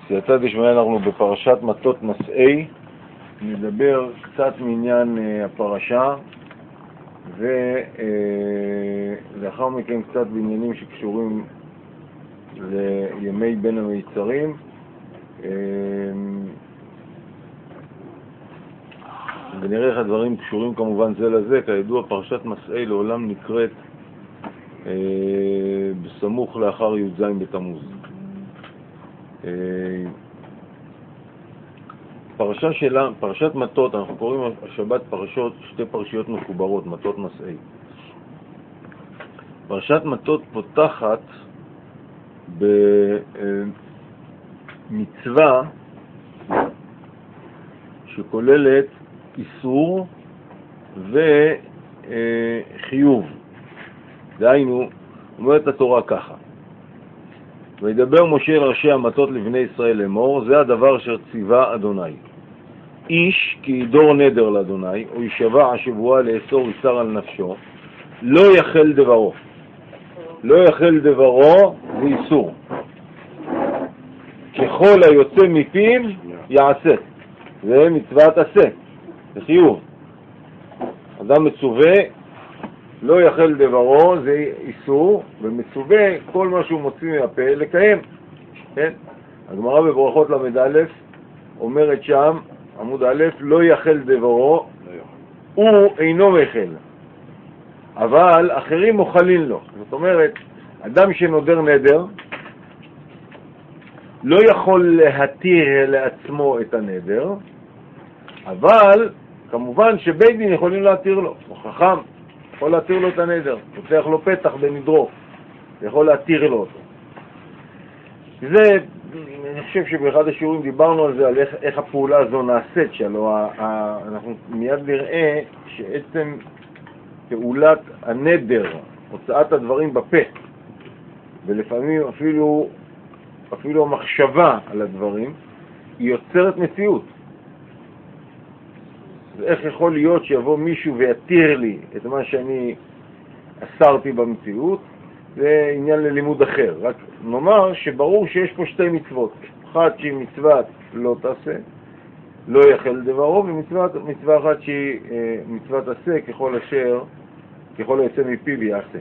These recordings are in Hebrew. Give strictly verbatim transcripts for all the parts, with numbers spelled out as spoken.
סייעתא דשמיא, אנחנו בפרשת מטות מסעי, נדבר קצת מעניין הפרשה ולאחר מכן קצת בעניינים שקשורים לימי בין המיצרים. ונראה איך הדברים קשורים כמובן זה לזה. כידוע, פרשת מסעי לעולם נקראת בסמוך לאחר י"ז בתמוז. פרשה שלה, פרשת מטות, אנחנו קוראים השבת פרשות, שתי פרשיות מחוברות, מטות מסעי. פרשת מטות פותחת במצווה שכוללת איסור וחיוב. דהיינו, אומרת התורה ככה: וידבר משה אל ראשי המטות לבני ישראל לאמור, זה הדבר אשר ציווה אדוני. איש כי ידור נדר לאדוני, או ישבע השבועה לאסור איסר על נפשו, לא יחל דברו. לא יחל דברו זה איסור. ככל היוצא מפיו יעשה. זה מצוות עשה. זה חיוב. אדם מצווה לא יחל דברו, זה איסור, ומצווה כל מה שהוא מוציא מהפה לקיים. כן? הגמרא בברכות למד א' אומרת שם, עמוד א', לא יחל דברו, הוא אינו מחל, אבל אחרים מוכלים לו. זאת אומרת, אדם שנודר נדר לא יכול להתיר לעצמו את הנדר, אבל כמובן שבית דין יכולים להתיר לו. הוא חכם, יכול להתיר לו את הנדר, פותח לו פתח בנדרו, יכול להתיר לו אותו. זה, אני חושב שבאחד השיעורים דיברנו על זה, על איך, איך הפעולה הזו נעשית שלו. אנחנו מיד נראה שעצם פעולת הנדר, הוצאת הדברים בפה, ולפעמים אפילו, אפילו המחשבה על הדברים, היא יוצרת מציאות. ואיך יכול להיות שיבוא מישהו ויתיר לי את מה שאני אסרתי במציאות? זה עניין ללימוד אחר. רק נאמר שברור שיש פה שתי מצוות. אחת שהיא מצוות לא תעשה, לא יחל דברו, ומצווה אחת שהיא מצוות עשה, ככל אשר, ככל היוצא מפיו יעשה.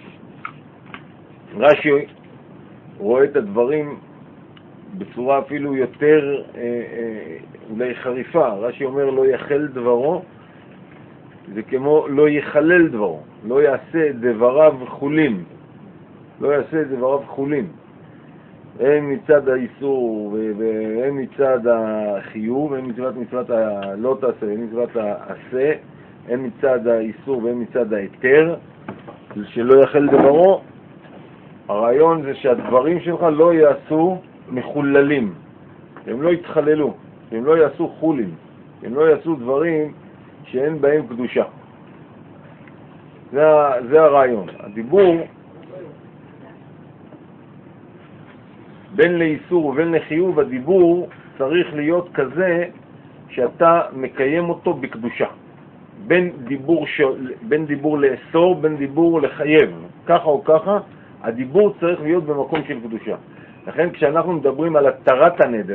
רש"י רואה את הדברים בצורה אפילו יותר אה, אה, אולי חריפה. רש"י אומר לא יחל דברו, זה כמו לא יחלל דברו, לא יעשה דבריו חולים, לא יעשה דבריו חולים. הם מצד האיסור והם מצד החיוב, הם מצוות מצוות הלא תעשה, הם מצוות העשה, הם מצד האיסור והם מצד ההיתר, שלא יחל דברו. הרעיון זה שהדברים שלך לא יעשו מחוללים, הם לא יתחללו, הם לא יעשו חולים, הם לא יעשו דברים שאין בהם קדושה. זה, זה הרעיון. הדיבור בין לאיסור ובין לחיוב, הדיבור צריך להיות כזה שאתה מקיים אותו בקדושה. בין דיבור, ש... בין דיבור לאסור, בין דיבור לחייב, ככה או ככה, הדיבור צריך להיות במקום של קדושה. לכן כשאנחנו מדברים על התרת הנדר,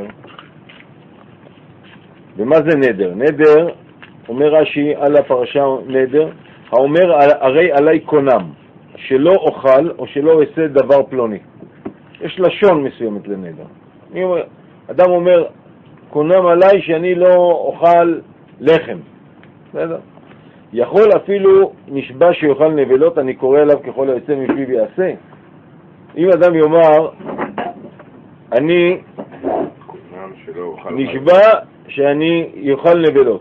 ומה זה נדר? נדר, אומר רש"י על הפרשה נדר, האומר הרי עלי קונם, שלא אוכל או שלא אעשה דבר פלוני. יש לשון מסוימת לנדר. אומר, אדם אומר, קונם עלי שאני לא אוכל לחם. בסדר? יכול אפילו נשבע שיוכל נבלות, אני קורא עליו ככל היוצא מפיו יעשה. אם אדם יאמר, אני נשבע שאני יאכל נבלות,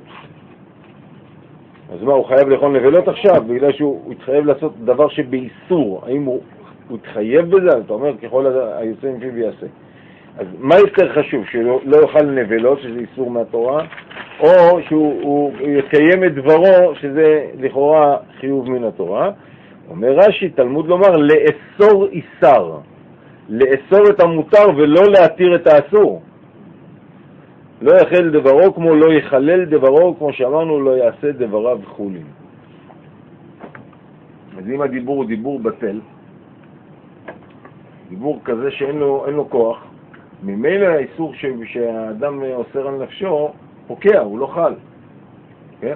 אז מה, הוא חייב לאכול נבלות עכשיו? בגלל שהוא התחייב לעשות דבר שבאיסור. האם הוא, הוא התחייב בזה? אתה אומר, ככל היוצא מפיו יעשה. אז מה יותר חשוב? שהוא לא יאכל נבלות, שזה איסור מהתורה, או שהוא יקיים את דברו, שזה לכאורה חיוב מן התורה? אומר רש"י, תלמוד לומר, לאסור איסר. לאסור את המותר ולא להתיר את האסור. לא יחל דברו כמו לא יחלל דברו, כמו שאמרנו, לא יעשה דבריו חולים. אז אם הדיבור הוא דיבור בטל, דיבור כזה שאין לו, אין לו כוח, ממילא האיסור ש... שהאדם אוסר על נפשו פוקע, הוא לא חל. כן?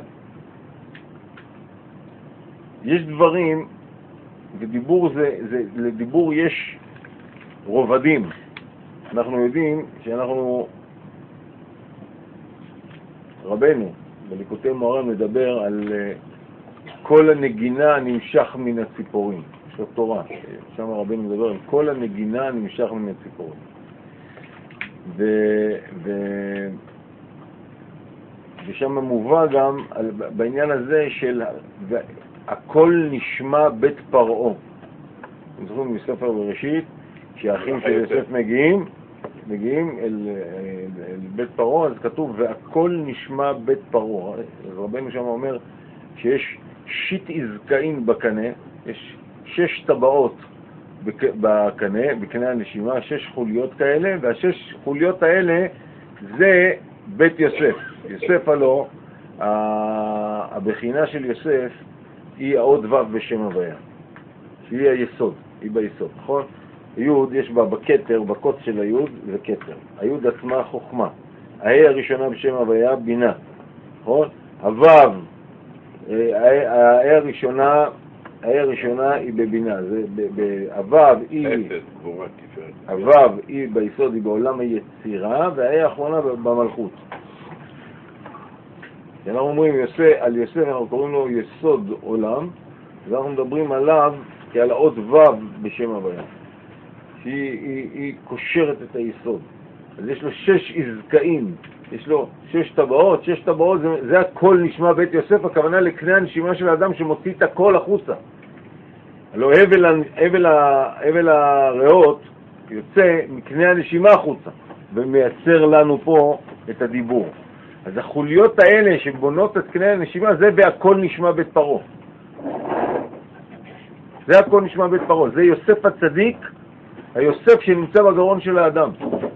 יש דברים, ודיבור זה, זה, לדיבור יש רובדים. אנחנו יודעים שאנחנו, רבנו, בליקוטי מוהר"ן מדבר על כל הנגינה נמשך מן הציפורים. יש לו תורה, שם רבנו מדבר על כל הנגינה נמשך מן הציפורים. ו... ו... ושם מובא גם על... בעניין הזה של הכל נשמע בית פרעה. אתם זוכרים בספר בראשית, כשהאחים של יוסף מגיעים, מגיעים אל, אל בית פרעה, אז כתוב והכל נשמע בית פרעה. אז רבנו שם אומר שיש שיט עזקאים בקנה, יש שש טבעות בקנה, בקנה הנשימה, שש חוליות כאלה, והשש חוליות האלה זה בית יוסף. יוסף הלא, הבחינה של יוסף היא העוד ו' בשם הוויה, שהיא היסוד, היא ביסוד, נכון? היוד יש בה בכתר, בקוץ של היוד זה כתר. היוד עצמה חוכמה. ההי הראשונה בשם הוויה בינה, נכון? הו' ההי הראשונה, ההי הראשונה היא בבינה. זה הו' היא הו' היא ביסוד, היא בעולם היצירה, וההי האחרונה במלכות. אנחנו אומרים יוסף, על יוסף אנחנו קוראים לו יסוד עולם, ואנחנו מדברים עליו כעל העוד ו' בשם הוויה, שהיא היא, היא קושרת את היסוד. אז יש לו שש עזקאים, יש לו שש טבעות, שש טבעות, זה, זה הכל נשמע בית יוסף, הכוונה לקנה הנשימה של האדם שמוציא את הכל החוצה. הלוא הבל, הבל, הבל הריאות יוצא מקנה הנשימה החוצה, ומייצר לנו פה את הדיבור. אז החוליות האלה שבונות את קנה הנשימה, זה והכל נשמע בית פרעה. זה הכל נשמע בית פרעה. זה יוסף הצדיק, היוסף שנמצא בגרון של האדם.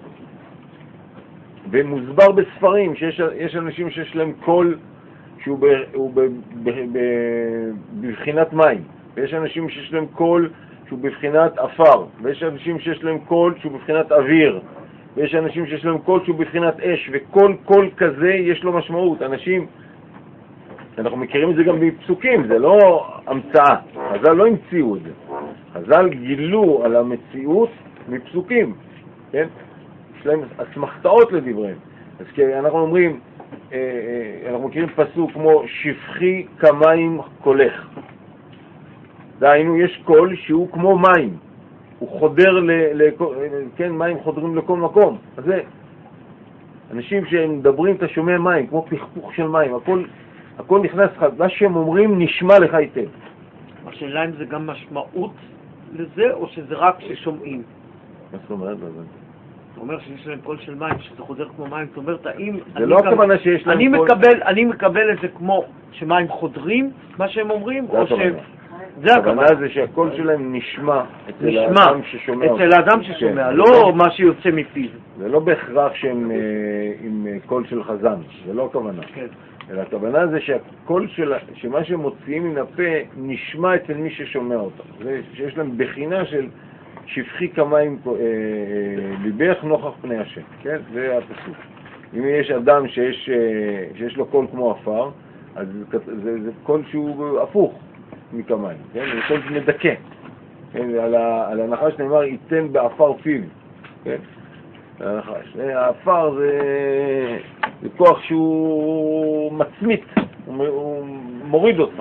ומוסבר בספרים שיש יש אנשים שיש להם קול שהוא ב, הוא ב, ב, ב, בבחינת מים, ויש אנשים שיש להם קול שהוא בבחינת אפר, ויש אנשים שיש להם קול שהוא בבחינת אוויר, ויש אנשים שיש להם קול שהוא בבחינת אש, וכל קול כזה יש לו משמעות. אנשים, אנחנו מכירים את זה גם בפסוקים, זה לא המצאה. חז"ל לא המציאו את זה. חז"ל גילו על המציאות מפסוקים, כן? יש להם אסמכתאות לדבריהם. אז אנחנו אומרים, אנחנו מכירים פסוק כמו שפחי כמים קולך. דהיינו, יש קול שהוא כמו מים. הוא חודר, ל, ל, כן, מים חודרים לכל מקום. אז זה, אנשים שמדברים, אתה שומע מים, כמו פכפוך של מים, הכל, הכל נכנס לך, מה שהם אומרים נשמע לך היטב. השאלה אם זה גם משמעות לזה, או שזה רק ששומעים? מה זאת אומרת? אתה אומר שיש להם קול של מים, שזה חודר כמו מים, זאת אומרת, האם... זה לא הכוונה שיש להם אני קול... מקבל, אני מקבל את זה כמו שמים חודרים, מה שהם אומרים, או ש... זה הכוונה זה שהקול שלהם נשמע אצל האדם ששומע. אצל האדם ששומע, לא מה שיוצא מפיו. זה לא בהכרח שהם עם קול של חזן, זה לא הכוונה. אלא הכוונה זה שהקול של, שמה שמוציאים מן הפה נשמע אצל מי ששומע אותם. זה שיש להם בחינה של שפחי כמים ליבך נוכח פני השם. כן? זה הפסוק. אם יש אדם שיש, שיש לו קול כמו אפר, אז זה, זה קול שהוא הפוך מכמים, כן? זה קול מדכא. כן? על, ה, על הנחש נאמר, ייתן באפר פיו. כן? הנחש. האפר זה, זה כוח שהוא מצמית, הוא, הוא מוריד אותך.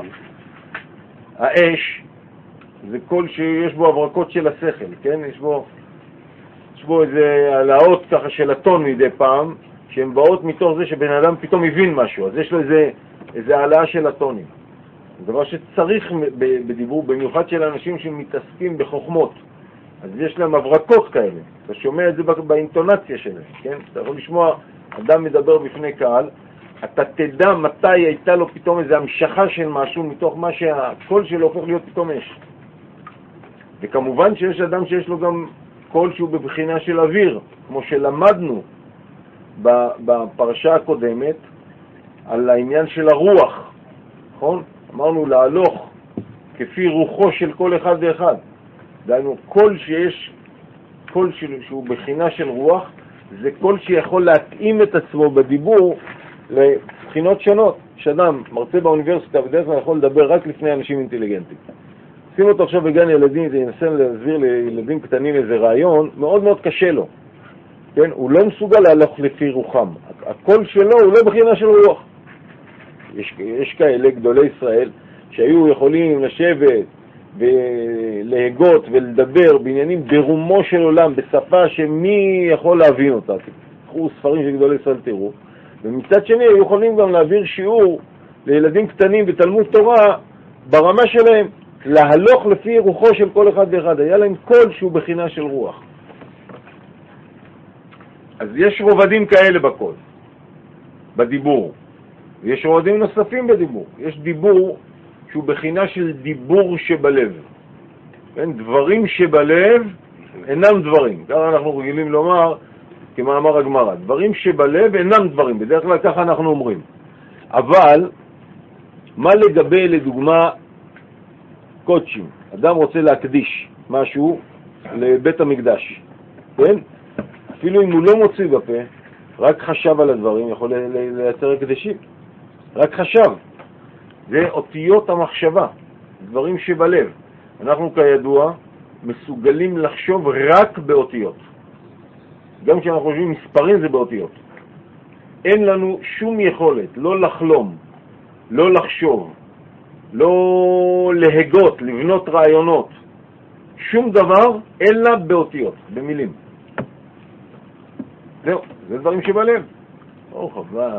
האש זה קול שיש בו הברקות של השכל, כן? יש בו, יש בו איזה העלאות ככה של הטון מדי פעם, שהן באות מתוך זה שבן אדם פתאום הבין משהו, אז יש לו איזה, איזה העלאה של הטונים. זה דבר שצריך בדיבור, במיוחד של אנשים שמתעסקים בחוכמות. אז יש להם הברקות כאלה, אתה שומע את זה באינטונציה שלהם, כן? אתה יכול לשמוע אדם מדבר בפני קהל, אתה תדע מתי הייתה לו פתאום איזו המשכה של משהו מתוך מה שהקול שלו הופך להיות פתאום אש. וכמובן שיש אדם שיש לו גם קול שהוא בבחינה של אוויר, כמו שלמדנו בפרשה הקודמת על העניין של הרוח, נכון? אמרנו להלוך כפי רוחו של כל אחד ואחד. דהיינו, קול שיש קול שהוא בחינה של רוח, זה קול שיכול להתאים את עצמו בדיבור לבחינות שונות. שאדם מרצה באוניברסיטה בדרך כלל יכול לדבר רק לפני אנשים אינטליגנטים. שים אותו עכשיו בגן ילדים, זה ינסה להסביר לילדים קטנים איזה רעיון, מאוד מאוד קשה לו. כן? הוא לא מסוגל להלוך לפי רוחם. הקול שלו הוא לא בחינה של רוח. יש, יש כאלה גדולי ישראל שהיו יכולים לשבת ולהגות ולדבר בעניינים ברומו של עולם, בשפה שמי יכול להבין אותה. תקחו ספרים של גדולי ישראל תראו. ומצד שני היו יכולים גם להעביר שיעור לילדים קטנים בתלמוד תורה ברמה שלהם, להלוך לפי רוחו של כל אחד ואחד. היה להם קול שהוא בחינה של רוח. אז יש רובדים כאלה בקול, בדיבור. ויש רובדים נוספים בדיבור. יש דיבור שהוא בחינה של דיבור שבלב. כן? דברים שבלב אינם דברים. ככה אנחנו רגילים לומר, כמאמר הגמרא. דברים שבלב אינם דברים. בדרך כלל ככה אנחנו אומרים. אבל, מה לגבי לדוגמה קודשים? אדם רוצה להקדיש משהו לבית המקדש. כן? אפילו אם הוא לא מוציא בפה, רק חשב על הדברים, יכול לייצר הקדשים. רק חשב. זה אותיות המחשבה, דברים שבלב. אנחנו כידוע מסוגלים לחשוב רק באותיות. גם כשאנחנו חושבים מספרים זה באותיות. אין לנו שום יכולת, לא לחלום, לא לחשוב, לא להגות, לבנות רעיונות. שום דבר אלא באותיות, במילים. זהו, זה דברים שבלב. או חווה.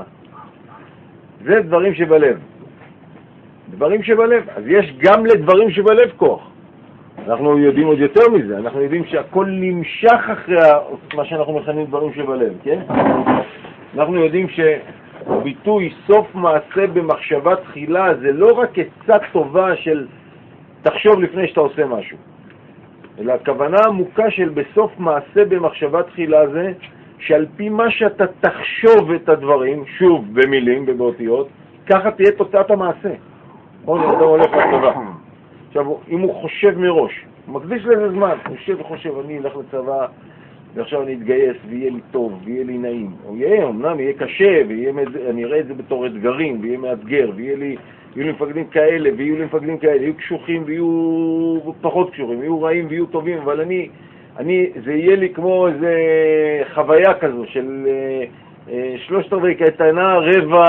זה דברים שבלב. דברים שבלב. אז יש גם לדברים שבלב כוח. אנחנו יודעים עוד יותר מזה. אנחנו יודעים שהכל נמשך אחרי מה שאנחנו מכנים דברים שבלב, כן? אנחנו יודעים שביטוי סוף מעשה במחשבה תחילה זה לא רק עצה טובה של תחשוב לפני שאתה עושה משהו. אלא הכוונה עמוקה של בסוף מעשה במחשבה תחילה זה שעל פי מה שאתה תחשוב את הדברים, שוב במילים, בבאותיות, ככה תהיה תוצאת המעשה. או אדם הולך לצבא. עכשיו, אם הוא חושב מראש, הוא מקדיש לזה זמן, הוא חושב וחושב, אני אלך לצבא, ועכשיו אני אתגייס, ויהיה לי טוב, ויהיה לי נעים. או יהיה, אמנם יהיה קשה, ואני אראה את זה בתור אתגרים, ויהיה מאתגר, ויהיה לי, יהיו לי מפקדים כאלה, ויהיו לי מפקדים כאלה, יהיו קשוחים, ויהיו פחות קשוחים, ויהיו רעים, ויהיו טובים, אבל אני... אני, זה יהיה לי כמו איזה חוויה כזו של אה, אה, שלושת רבעי קייטנה, רבע,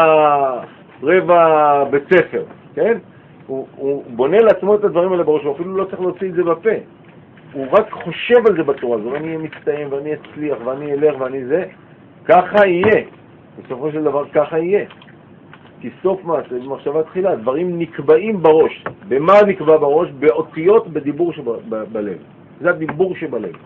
רבע בית ספר, כן? הוא, הוא בונה לעצמו את הדברים האלה בראש, הוא אפילו לא צריך להוציא את זה בפה. הוא רק חושב על זה בצורה הזו, ואני מצטעם, ואני אצליח, ואני אלך, ואני זה. ככה יהיה. בסופו של דבר ככה יהיה. כי סוף מעשה, במחשבה תחילה, דברים נקבעים בראש. במה נקבע בראש? באותיות בדיבור שבלב. זה הדיבור שבלב.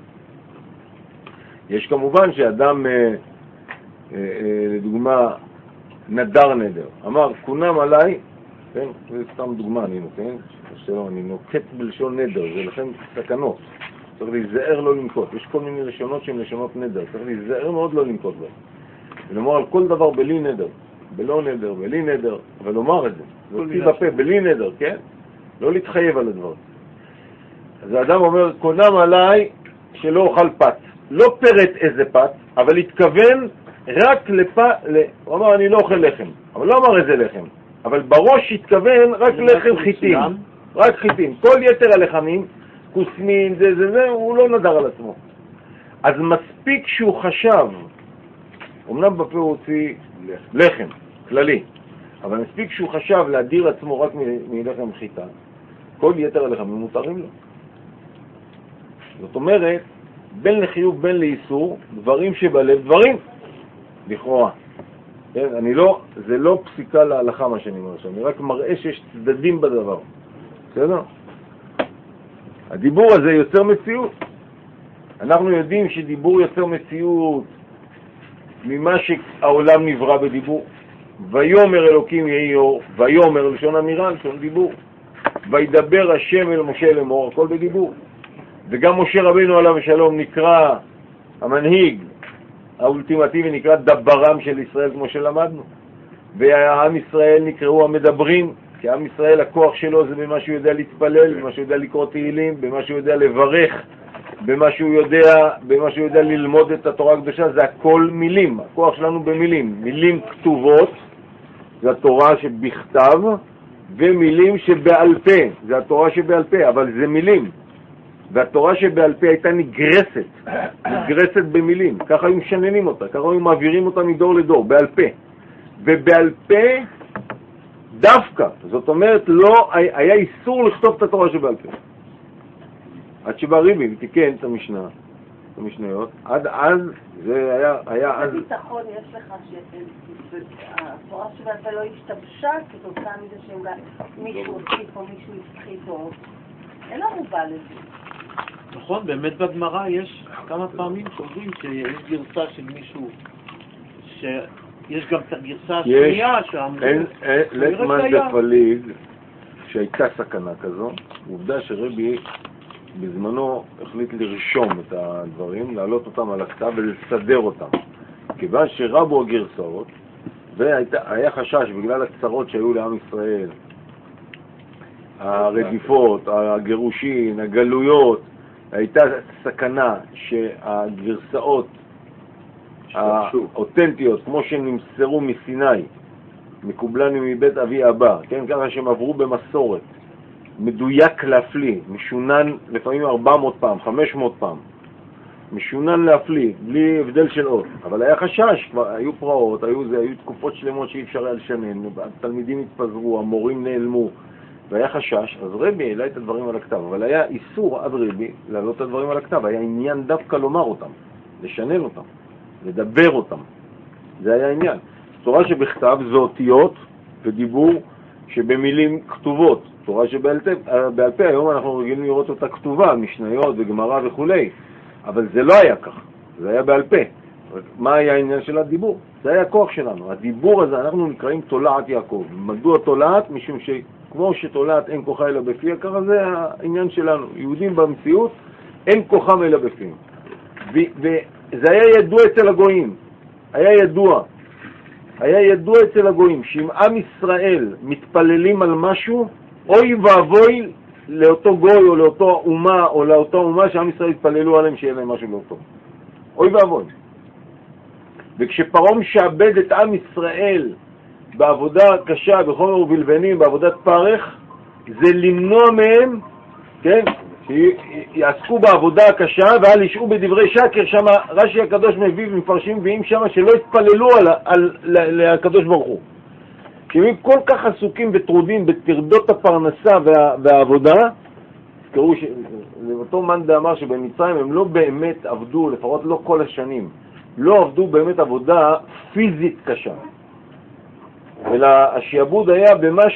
יש כמובן שאדם, אה, אה, אה, לדוגמה, נדר נדר. אמר, כונם עליי, כן? זה סתם דוגמה אני נותן, שלא, אני נוקט בלשון נדר, זה לכן סכנות. צריך להיזהר לא לנקוט. יש כל מיני לשונות שהן לשונות נדר. צריך להיזהר מאוד לא לנקוט בהם. ולומר על כל דבר בלי נדר, בלא נדר, בלי נדר, ולומר את זה. להוציא בפה, בלי נדר, כן? לא להתחייב על הדבר. אז האדם אומר, קונם עליי שלא אוכל פת. לא פרט איזה פת, אבל התכוון רק לפת, ל... הוא אמר, אני לא אוכל לחם. אבל לא אמר איזה לחם. אבל בראש התכוון רק לחם חיטים. רק חיטים. כל יתר הלחמים, כוסמין, זה, זה, זה, הוא לא נדר על עצמו. אז מספיק שהוא חשב, אמנם בפה הוא הוציא לחם, כללי, אבל מספיק שהוא חשב להדיר עצמו רק מלחם חיטה, כל יתר הלחמים מותרים לו. זאת אומרת, בין לחיוב בין לאיסור, דברים שבלב, דברים, לכאורה. כן? אני לא, זה לא פסיקה להלכה מה שאני אומר עכשיו, אני רק מראה שיש צדדים בדבר. בסדר? הדיבור הזה יוצר מציאות. אנחנו יודעים שדיבור יוצר מציאות ממה שהעולם נברא בדיבור. ויומר אלוקים יהי אור, ויומר לשון אמירה, לשון דיבור. וידבר השם אל משה לאמור, הכל בדיבור. וגם משה רבינו עליו השלום נקרא המנהיג האולטימטיבי, נקרא דברם של ישראל כמו שלמדנו. והעם ישראל נקראו המדברים, כי עם ישראל הכוח שלו זה במה שהוא יודע להתפלל, במה שהוא יודע לקרוא תהילים, במה שהוא יודע לברך במה שהוא יודע, במה שהוא יודע ללמוד את התורה הקדושה, זה הכל מילים. הכוח שלנו במילים. מילים כתובות, זה התורה שבכתב, ומילים שבעל פה, זה התורה שבעל פה, אבל זה מילים. והתורה שבעל פה הייתה נגרסת, נגרסת במילים. ככה היו משננים אותה, ככה היו מעבירים אותה מדור לדור, בעל פה. ובעל פה דווקא, זאת אומרת, לא, היה איסור לכתוב את התורה שבעל פה. עד שבא ריבי ותיקן את המשנה, את המשניות, עד אז, זה היה, היה אז... איזה ביטחון יש לך שהתורה שבעל פה לא השתבשה כתוצאה מזה שמישהו הוסיף או מישהו הפחית או... אין לנו בא לזה. נכון, באמת בגמרא יש כמה פעמים שאומרים שיש גרסה של מישהו, שיש גם את הגרסה השנייה שאמרו... לטמן דפליג, שהייתה סכנה כזו, עובדה שרבי בזמנו החליט לרשום את הדברים, להעלות אותם על הכתב ולסדר אותם. כיוון שרבו הגרסאות, והיה חשש בגלל הצרות שהיו לעם ישראל, הרדיפות, הגירושין, הגלויות, הייתה סכנה שהגרסאות האותנטיות, כמו שנמסרו מסיני, מקובלני מבית אבי אבא, כן, ככה שהם עברו במסורת, מדויק להפליא, משונן לפעמים ארבע מאות פעם, חמש מאות פעם, משונן להפליא, בלי הבדל של אות. אבל היה חשש, כבר היו פרעות, היו, זה, היו תקופות שלמות שאי אפשר היה לשנן, התלמידים התפזרו, המורים נעלמו, והיה חשש, אז רבי העלה את הדברים על הכתב, אבל היה איסור עד רבי להעלות את הדברים על הכתב, היה עניין דווקא לומר אותם, לשנן אותם, לדבר אותם, זה היה עניין. תורה שבכתב זה אותיות ודיבור שבמילים כתובות, תורה שבעל פה, היום אנחנו רגילים לראות אותה כתובה, משניות וגמרא וכולי, אבל זה לא היה כך, זה היה בעל פה. מה היה העניין של הדיבור? זה היה הכוח שלנו, הדיבור הזה, אנחנו נקראים תולעת יעקב. מדוע תולעת? משום ש... כמו שתולעת אין כוחה אלא בפיה, ככה זה העניין שלנו. יהודים במציאות אין כוחם אלא בפיה. וזה היה ידוע אצל הגויים. היה ידוע. היה ידוע אצל הגויים שאם עם ישראל מתפללים על משהו, אוי ואבוי לאותו גוי או לאותו אומה או לאותו אומה שעם ישראל התפללו עליהם שיהיה להם משהו לאותו. אוי ואבוי. וכשפרעה משעבד את עם ישראל בעבודה קשה, בחומר ובלבנים, בעבודת פרך, זה למנוע מהם, כן, שיעסקו בעבודה הקשה, ואל ישעו בדברי שקר, שם רש"י הקדוש מביא ומפרשים ואם שם שלא התפללו על, על, על, על הקדוש ברוך הוא. כי הם כל כך עסוקים וטרודים בטרדות הפרנסה וה, והעבודה, תזכרו שאותו מנדה אמר שבמצרים הם לא באמת עבדו, לפחות לא כל השנים, לא עבדו באמת עבודה פיזית קשה. אלא השיעבוד היה במה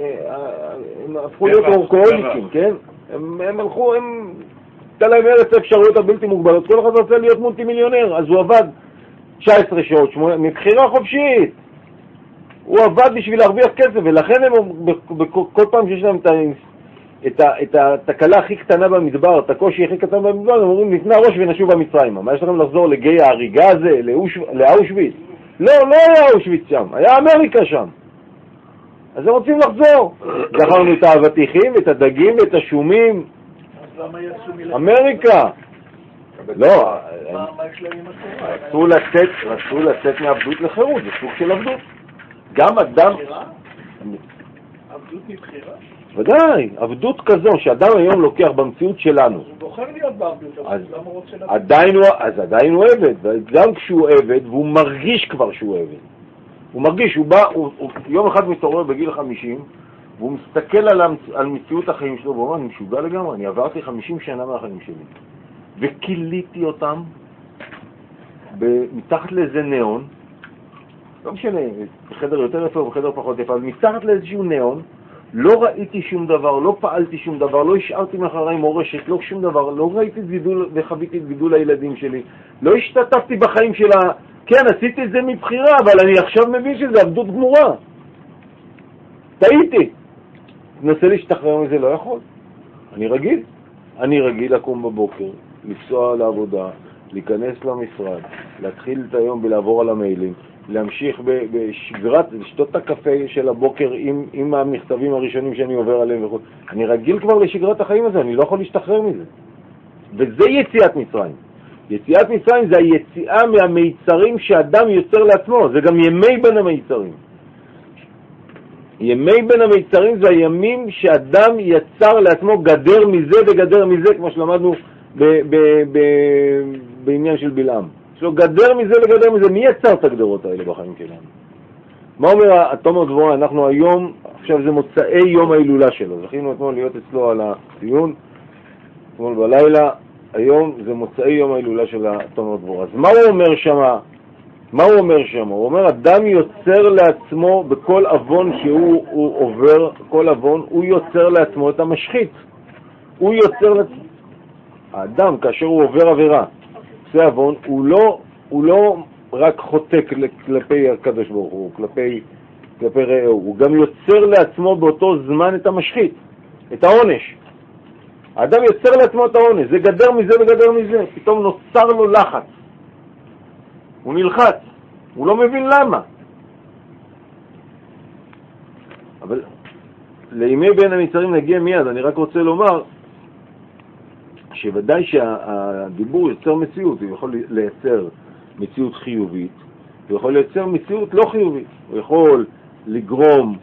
שהם הפכו להיות אורקאוליקים, כן? הם, הם הלכו, הם... הייתה להם ארץ האפשרויות הבלתי מוגבלות, כל אחד רצה להיות מולטי מיליונר, אז הוא עבד תשע עשרה שעות, מבחירה חופשית. הוא עבד בשביל להרוויח כסף, ולכן הם, בכל פעם שיש להם את, את התקלה הכי קטנה במדבר, את הקושי הכי קטן במדבר, הם אומרים, נתנה ראש ונשוב במצרים. מה יש לכם לחזור לגיא ההריגה הזה, לאושוויץ? לא, לא היה אושוויץ שם, היה אמריקה שם. אז הם רוצים לחזור. זכרנו את האבטיחים, את הדגים, את השומים. אז למה יצאו מלכת? אמריקה. לא, מה יש להם עם התורה? רצו לצאת, רצו לצאת מעבדות לחירות, זה סוג של עבדות. גם אדם... עבדות מבחירה? ודאי, עבדות כזו שאדם היום לוקח במציאות שלנו. הוא בוחר להיות בעבדות, אז למה הוא רוצה לעבוד? עדיין הוא, אז עדיין הוא עבד, וגם כשהוא עבד, והוא מרגיש כבר שהוא עבד. הוא מרגיש, הוא בא, הוא, הוא יום אחד מתעורר בגיל חמישים, והוא מסתכל על, על מציאות החיים שלו, ואומר, אני משוגע לגמרי, אני עברתי חמישים שנה מהחיים שלי, וקיליתי אותם מתחת לאיזה נאון, לא משנה, בחדר יותר יפה או בחדר פחות יפה, אבל מתחת לאיזשהו נאון, לא ראיתי שום דבר, לא פעלתי שום דבר, לא השארתי מאחורי מורשת, לא שום דבר, לא ראיתי את גידול וחוויתי את גידול הילדים שלי, לא השתתפתי בחיים שלה, כן, עשיתי את זה מבחירה, אבל אני עכשיו מבין שזה עבדות גמורה. טעיתי. תנסה להשתחרר מזה, לא יכול. אני רגיל. אני רגיל לקום בבוקר, לנסוע לעבודה, להיכנס למשרד, להתחיל את היום ולעבור על המיילים, להמשיך בשגרת, לשתות את הקפה של הבוקר עם, עם המכתבים הראשונים שאני עובר עליהם וכו'. אני רגיל כבר לשגרת החיים הזה, אני לא יכול להשתחרר מזה. וזה יציאת מצרים. יציאת מצרים זה היציאה מהמיצרים שאדם יוצר לעצמו, זה גם ימי בין המיצרים. ימי בין המיצרים זה הימים שאדם יצר לעצמו גדר מזה וגדר מזה, כמו שלמדנו ב- ב- ב- בעניין של בלעם. יש לו גדר מזה וגדר מזה. מי יצר את הגדרות האלה בחיים שלנו? מה אומר התומר דבורה? אנחנו היום, עכשיו זה מוצאי יום ההילולה שלו. זכינו אתמול להיות אצלו על הציון, אתמול בלילה. היום זה מוצאי יום ההילולה של התומר דבורה. אז מה הוא אומר שמה? מה הוא אומר שם? הוא אומר, אדם יוצר לעצמו בכל אבון שהוא הוא עובר, כל אבון, הוא יוצר לעצמו את המשחית. הוא יוצר לעצמו. האדם, כאשר הוא עובר עבירה, עושה אבון, הוא לא, הוא לא רק חוטק כלפי הקדוש ברוך הוא, כלפי, כלפי רעהו, הוא גם יוצר לעצמו באותו זמן את המשחית, את העונש. האדם יוצר לעצמו את העונש, זה גדר מזה וגדר מזה, פתאום נוצר לו לחץ. הוא נלחץ, הוא לא מבין למה. אבל לימי בין המצרים נגיע מיד. אני רק רוצה לומר שוודאי שהדיבור יוצר מציאות. הוא יכול לייצר מציאות חיובית, הוא יכול לייצר מציאות לא חיובית. הוא יכול לגרום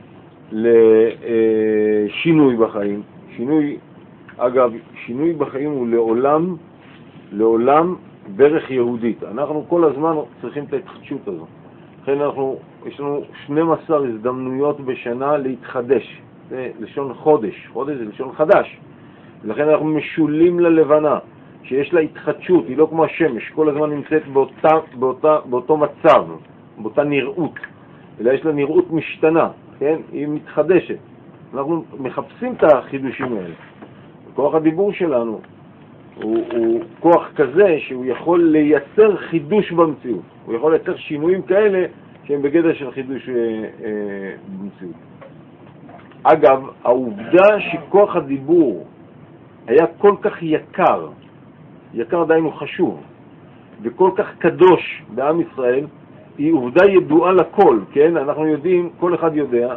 לשינוי בחיים. שינוי, אגב, שינוי בחיים הוא לעולם, לעולם דרך יהודית. אנחנו כל הזמן צריכים את ההתחדשות הזו. לכן אנחנו, יש לנו שתים עשרה הזדמנויות בשנה להתחדש. זה לשון חודש. חודש זה לשון חדש. ולכן אנחנו משולים ללבנה, שיש לה התחדשות, היא לא כמו השמש, כל הזמן נמצאת באותה, באותה, באותו מצב, באותה נראות. אלא יש לה נראות משתנה, כן? היא מתחדשת. אנחנו מחפשים את החידושים האלה. כוח הדיבור שלנו הוא, הוא כוח כזה שהוא יכול לייצר חידוש במציאות. הוא יכול לייצר שינויים כאלה שהם בגדר של חידוש אה, אה, במציאות. אגב, העובדה שכוח הדיבור היה כל כך יקר, יקר דיינו חשוב, וכל כך קדוש בעם ישראל, היא עובדה ידועה לכל, כן? אנחנו יודעים, כל אחד יודע,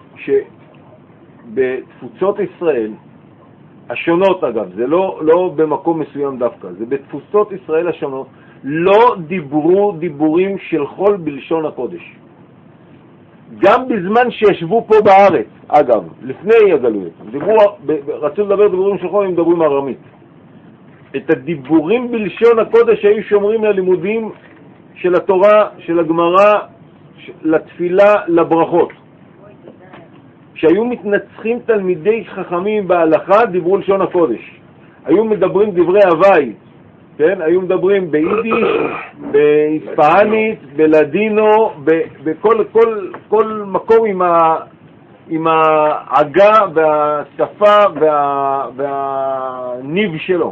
שבתפוצות ישראל, השונות אגב, זה לא, לא במקום מסוים דווקא, זה בתפוצות ישראל השונות, לא דיברו דיבורים של חול בלשון הקודש. גם בזמן שישבו פה בארץ, אגב, לפני הגלויות, דיברו, רצו לדבר דיבורים של חול, הם מדברים ארמית. את הדיבורים בלשון הקודש היו שומרים ללימודים של התורה, של הגמרא, לתפילה, לברכות. כשהיו מתנצחים תלמידי חכמים בהלכה, דיברו לשון הקודש. היו מדברים דברי הוואי, כן? היו מדברים ביידיש, בהיספנית, בלדינו, בכל כל, כל מקום עם, ה, עם העגה והשפה וה, והניב שלו.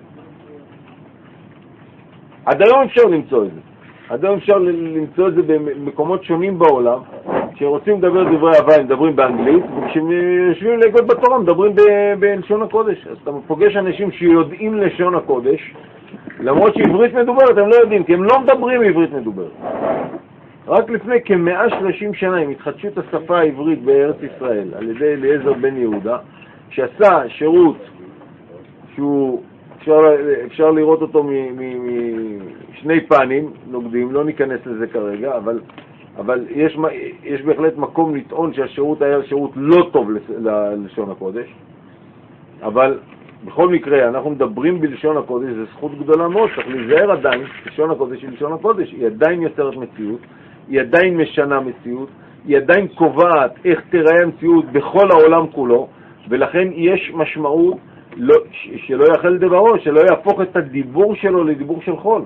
עד היום אפשר למצוא את זה. עד היום אפשר למצוא את זה במקומות שונים בעולם. כשרוצים לדבר דברי הוואי, מדברים באנגלית, וכשיושבים להגות בתורה, מדברים בלשון הקודש. אז אתה פוגש אנשים שיודעים לשון הקודש, למרות שעברית מדוברת, הם לא יודעים, כי הם לא מדברים עברית מדוברת. רק לפני כ-מאה ושלושים שנה, עם התחדשות השפה העברית בארץ ישראל, על ידי אליעזר בן יהודה, שעשה שירות שהוא, אפשר, אפשר לראות אותו משני פנים נוגדים, לא ניכנס לזה כרגע, אבל אבל יש, יש בהחלט מקום לטעון שהשירות היה שירות לא טוב ללשון הקודש, אבל בכל מקרה אנחנו מדברים בלשון הקודש, זו זכות גדולה מאוד, צריך להיזהר עדיין, לשון הקודש היא לשון הקודש, היא עדיין יוצרת מציאות, היא עדיין משנה מציאות, היא עדיין קובעת איך תראה המציאות בכל העולם כולו, ולכן יש משמעות לא, שלא יחל דברו, שלא יהפוך את הדיבור שלו לדיבור של חול,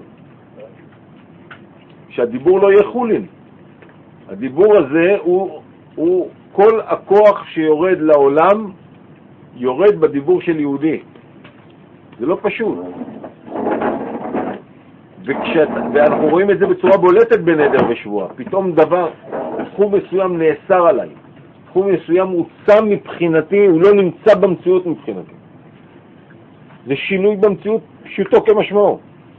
שהדיבור לא יהיה חולין. הדיבור הזה הוא, הוא כל הכוח שיורד לעולם יורד בדיבור של יהודי. זה לא פשוט. וכשאת, ואנחנו רואים את זה בצורה בולטת בנדר ושבוע. פתאום דבר, תחום מסוים נאסר עליי. תחום מסוים הוא צם מבחינתי, הוא לא נמצא במציאות מבחינתי. זה שינוי במציאות פשוטו כמשמעו.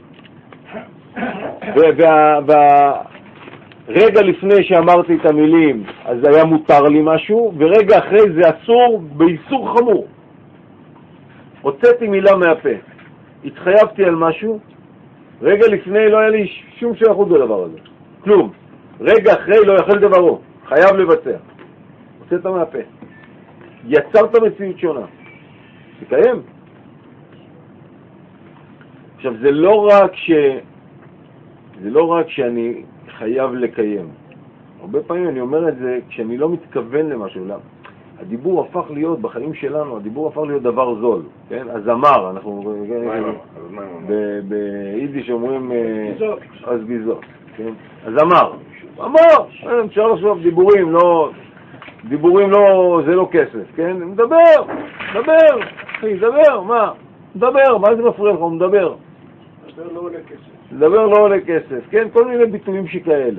וה... וה רגע לפני שאמרתי את המילים, אז היה מותר לי משהו, ורגע אחרי זה אסור באיסור חמור. הוצאתי מילה מהפה. התחייבתי על משהו, רגע לפני לא היה לי שום שייכות בדבר הזה. כלום. רגע אחרי לא יכול דברו. חייב לבצע. הוצאת מהפה. יצרת מציאות שונה. תקיים. עכשיו, זה לא רק ש... זה לא רק שאני חייב לקיים. הרבה פעמים אני אומר את זה כשאני לא מתכוון למשהו. למה? הדיבור הפך להיות, בחיים שלנו, הדיבור הפך להיות דבר זול. כן? הזמר, אנחנו... ביידיש אומרים... אז ביזות. כן? הזמר. אמר, אפשר לחשוב דיבורים, לא... דיבורים לא... זה לא כסף, כן? מדבר, מדבר, אחי, מדבר, מה? מדבר, מה זה מפריע לך? הוא מדבר. מדבר לא עולה כסף. מדבר לא עולה כסף, כן? כל מיני ביטויים שכאלה.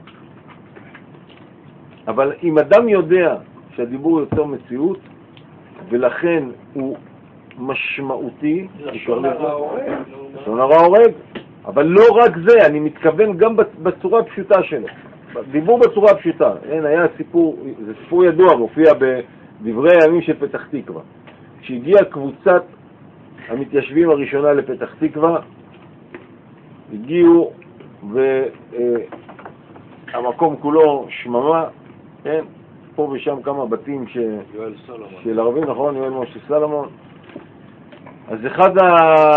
אבל אם אדם יודע שהדיבור יוצר מציאות, ולכן הוא משמעותי, לשון הרע הורג. לשון הרע הורג. אבל לא רק זה, אני מתכוון גם בצורה הפשוטה שלו. דיבור בצורה הפשוטה. אין, היה סיפור, זה סיפור ידוע, מופיע בדברי הימים של פתח תקווה. כשהגיעה קבוצת המתיישבים הראשונה לפתח תקווה, הגיעו והמקום כולו שממה, כן? פה ושם כמה בתים ש... יואל סולומון. של ערבים, נכון? יואל משה סולומון. אז אחד ה...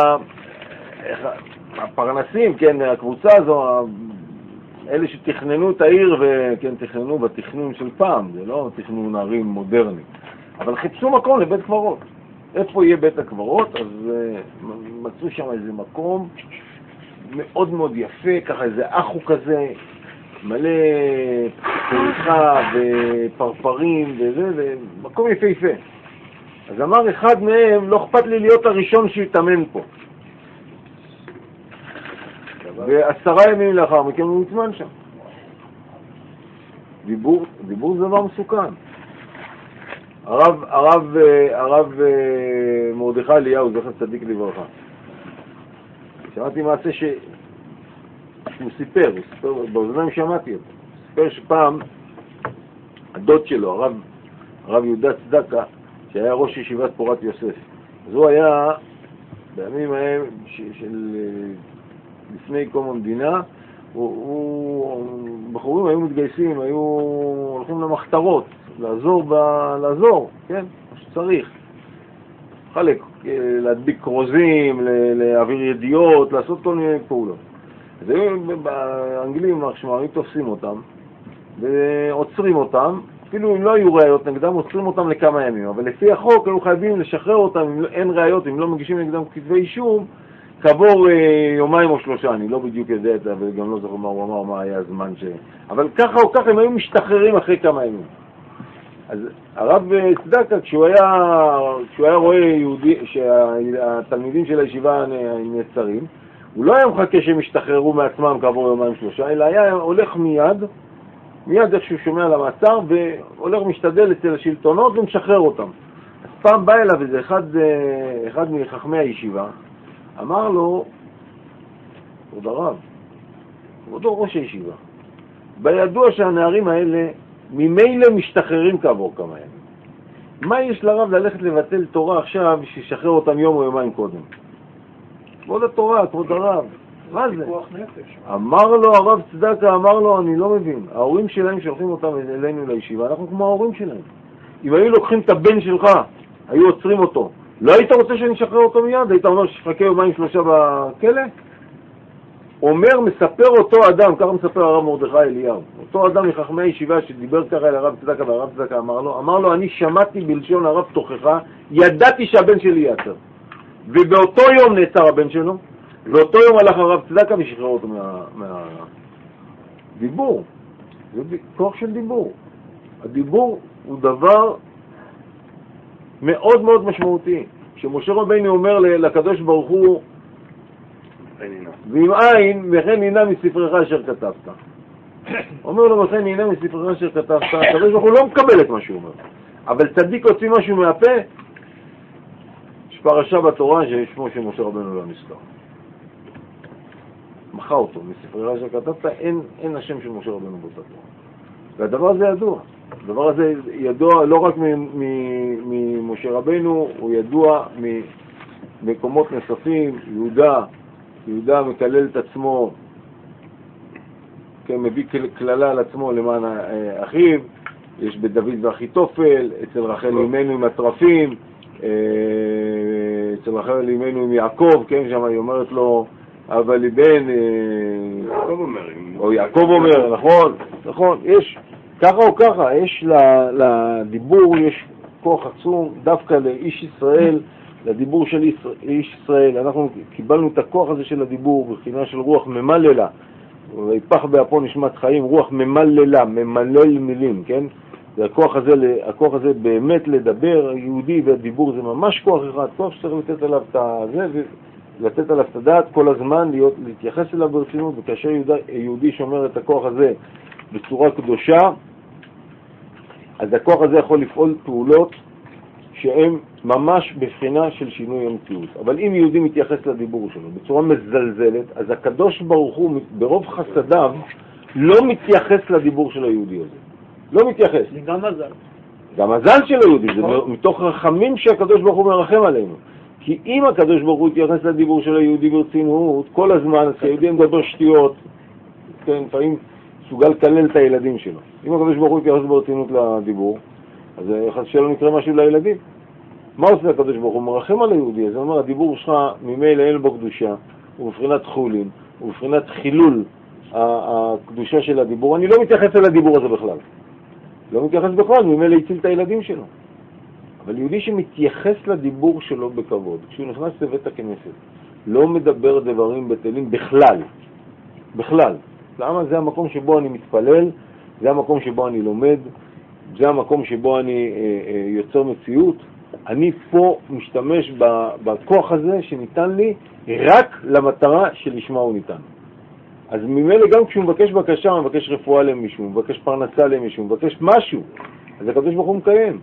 הפרנסים, כן, הקבוצה הזו, אלה שתכננו את העיר וכן, תכננו בתכנון של פעם, זה לא תכנון ערים מודרני, אבל חיפשו מקום לבית קברות. איפה יהיה בית הקברות? אז uh, מצאו שם איזה מקום מאוד מאוד יפה, ככה איזה אחו כזה, מלא פריחה ופרפרים וזה, ומקום יפה יפה. אז אמר אחד מהם, לא אכפת לי להיות הראשון שיתאמן פה. ועשרה ימים לאחר מכן הוא נצמן שם. דיבור, דיבור זה דבר מסוכן. הרב, הרב, הרב מרדכי אליהו, זכר צדיק לברכה. שמעתי מעשה ש... שהוא סיפר, הוא סיפר, באוזניים שמעתי אותו. הוא סיפר שפעם הדוד שלו, הרב, הרב יהודה צדקה, שהיה ראש ישיבת פורת יוסף. אז הוא היה, בימים ההם של... לפני קום המדינה, הוא, הוא, בחורים היו מתגייסים, היו הולכים למחתרות, לעזור, ב, לעזור, כן? מה שצריך. חלק, להדביק קרוזים, להעביר ידיעות, לעשות כל מיני פעולות. אז היו באנגלים, היו תופסים אותם, ועוצרים אותם, אפילו אם לא היו ראיות נגדם, עוצרים אותם לכמה ימים, אבל לפי החוק היו חייבים לשחרר אותם, אם אין ראיות, אם לא מגישים נגדם כתבי אישום, כעבור אה, יומיים או שלושה, אני לא בדיוק יודע את זה, וגם לא זוכר מה הוא אמר, מה היה הזמן ש... אבל ככה או ככה הם היו משתחררים אחרי כמה ימים. אז הרב צדקה, כשהוא היה, כשהוא היה רואה יהודי, שהתלמידים של הישיבה נעצרים, הוא לא היה מחכה שהם ישתחררו מעצמם כעבור יומיים שלושה, אלא היה הולך מיד, מיד איך שהוא שומע על המעצר, והולך משתדל אצל השלטונות ומשחרר אותם. אז פעם בא אליו איזה אחד, אחד מחכמי הישיבה, אמר לו, כבוד הרב, כבודו ראש הישיבה, בידוע שהנערים האלה ממילא משתחררים כעבור כמה ימים. מה יש לרב ללכת לבטל תורה עכשיו שישחרר אותם יום או יומיים קודם? כבוד התורה, כבוד הרב, מה זה? אמר לו הרב צדקה, אמר לו, אני לא מבין, ההורים שלהם שולחים אותם אלינו לישיבה, אנחנו כמו ההורים שלהם. אם היו לוקחים את הבן שלך, היו עוצרים אותו, לא היית רוצה שנשחרר אותו מיד? היית אומר שחכה יומיים שלושה בכלא? אומר, מספר אותו אדם, ככה מספר הרב מרדכי אליהו, אותו אדם מחכמי הישיבה שדיבר ככה אל הרב צדקה, והרב צדקה אמר לו, אמר לו, אני שמעתי בלשון הרב תוכחה, ידעתי שהבן שלי יעצר. ובאותו יום נעצר הבן שלו, ואותו יום הלך הרב צדקה ושחרר אותו מה... מה... דיבור. זה כוח של דיבור. הדיבור הוא דבר מאוד מאוד משמעותי. כשמשה רבינו אומר לקדוש ברוך הוא, ואם אין, וכן נינה מספרך אשר כתבת. אומר לו, וכן נינה מספרך אשר כתבת, הקדוש ברוך הוא לא מקבל את מה שהוא אומר. אבל צדיק הוציא משהו מהפה, יש פרשה בתורה ששמו של משה רבינו לא נזכר. מחה אותו, מספרך אשר כתבת, אין, אין השם של משה רבינו באותה תורה. והדבר הזה ידוע. הדבר הזה ידוע לא רק ממשה רבינו, הוא ידוע מקומות נוספים, יהודה, יהודה מקלל את עצמו, כן, מביא כללה על עצמו למען אחיו, יש בדוד ואחיתופל, אצל רחל אמנו עם הטרפים, אצל רחל אמנו עם יעקב, כן, שם היא אומרת לו, אבל לבן, יעקב אומר, או יעקב אומר, נכון, נכון, יש, ככה או ככה, יש לדיבור, יש כוח עצום, דווקא לאיש ישראל, לדיבור של איש ישראל. אנחנו קיבלנו את הכוח הזה של הדיבור, בחינה של רוח ממללה, ויפח באפו נשמת חיים, רוח ממללה, ממלל מילים, כן? זה הכוח הזה, הכוח הזה באמת לדבר, היהודי והדיבור זה ממש כוח אחד, כוח שצריך לתת עליו את זה, לתת עליו את הדעת כל הזמן, להיות, להתייחס אליו ברצינות, וכאשר יהודי, יהודי שומר את הכוח הזה בצורה קדושה, אז הכוח הזה יכול לפעול פעולות שהן ממש בבחינה של שינוי המציאות. אבל אם יהודי מתייחס לדיבור שלו בצורה מזלזלת, אז הקדוש ברוך הוא ברוב חסדיו לא מתייחס לדיבור של היהודי הזה. לא מתייחס. זה גם מזל. גם מזל של היהודי, זה מתוך רחמים שהקדוש ברוך הוא מרחם עלינו. כי אם הקדוש ברוך הוא יתייחס לדיבור של היהודי ברצינות, כל הזמן, היהודי מדבר שטויות, כן, לפעמים סוגל לקלל את הילדים שלו. אם הקדוש ברוך הוא יתייחס ברצינות לדיבור, אז חס שלא נקרא משהו לילדים. מה עושה הקדוש ברוך הוא? מרחם על היהודי. אז הוא אומר, הדיבור שלך ממילא אין בו קדושה, הוא בבחינת חולין, הוא בבחינת חילול הקדושה של הדיבור. אני לא מתייחס אל הדיבור הזה בכלל. לא מתייחס בכלל, ממילא הציל את הילדים שלו. אבל יהודי שמתייחס לדיבור שלו בכבוד, כשהוא נכנס לבית הכנסת, לא מדבר דברים בטלים בכלל. בכלל. למה? זה המקום שבו אני מתפלל, זה המקום שבו אני לומד, זה המקום שבו אני אה, אה, יוצר מציאות. אני פה משתמש בכוח הזה שניתן לי רק למטרה שלשמה הוא ניתן. אז ממילא גם כשהוא מבקש בקשה, הוא מבקש רפואה למישהו, הוא מבקש פרנסה למישהו, הוא מבקש משהו, אז הקדוש ברוך הוא מקיים.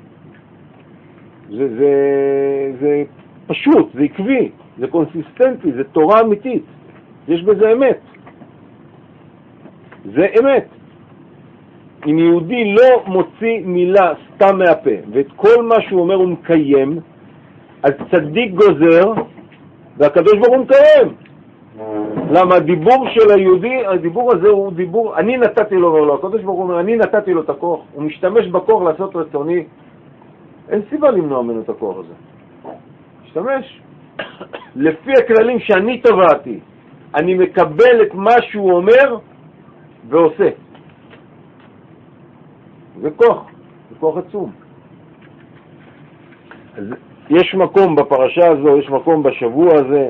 זה, זה, זה פשוט, זה עקבי, זה קונסיסטנטי, זה תורה אמיתית. יש בזה אמת. זה אמת. אם יהודי לא מוציא מילה סתם מהפה, ואת כל מה שהוא אומר הוא מקיים, אז צדיק גוזר, והקדוש ברוך הוא מקיים. למה הדיבור של היהודי, הדיבור הזה הוא דיבור, אני נתתי לו, אומר לו, הקדוש ברוך הוא אומר, אני נתתי לו את הכוח, הוא משתמש בכוח לעשות רצוני, אין סיבה למנוע ממנו את הכוח הזה. משתמש. לפי הכללים שאני טבעתי, אני מקבל את מה שהוא אומר ועושה. זה כוח, זה כוח עצום. אז יש מקום בפרשה הזו, יש מקום בשבוע הזה,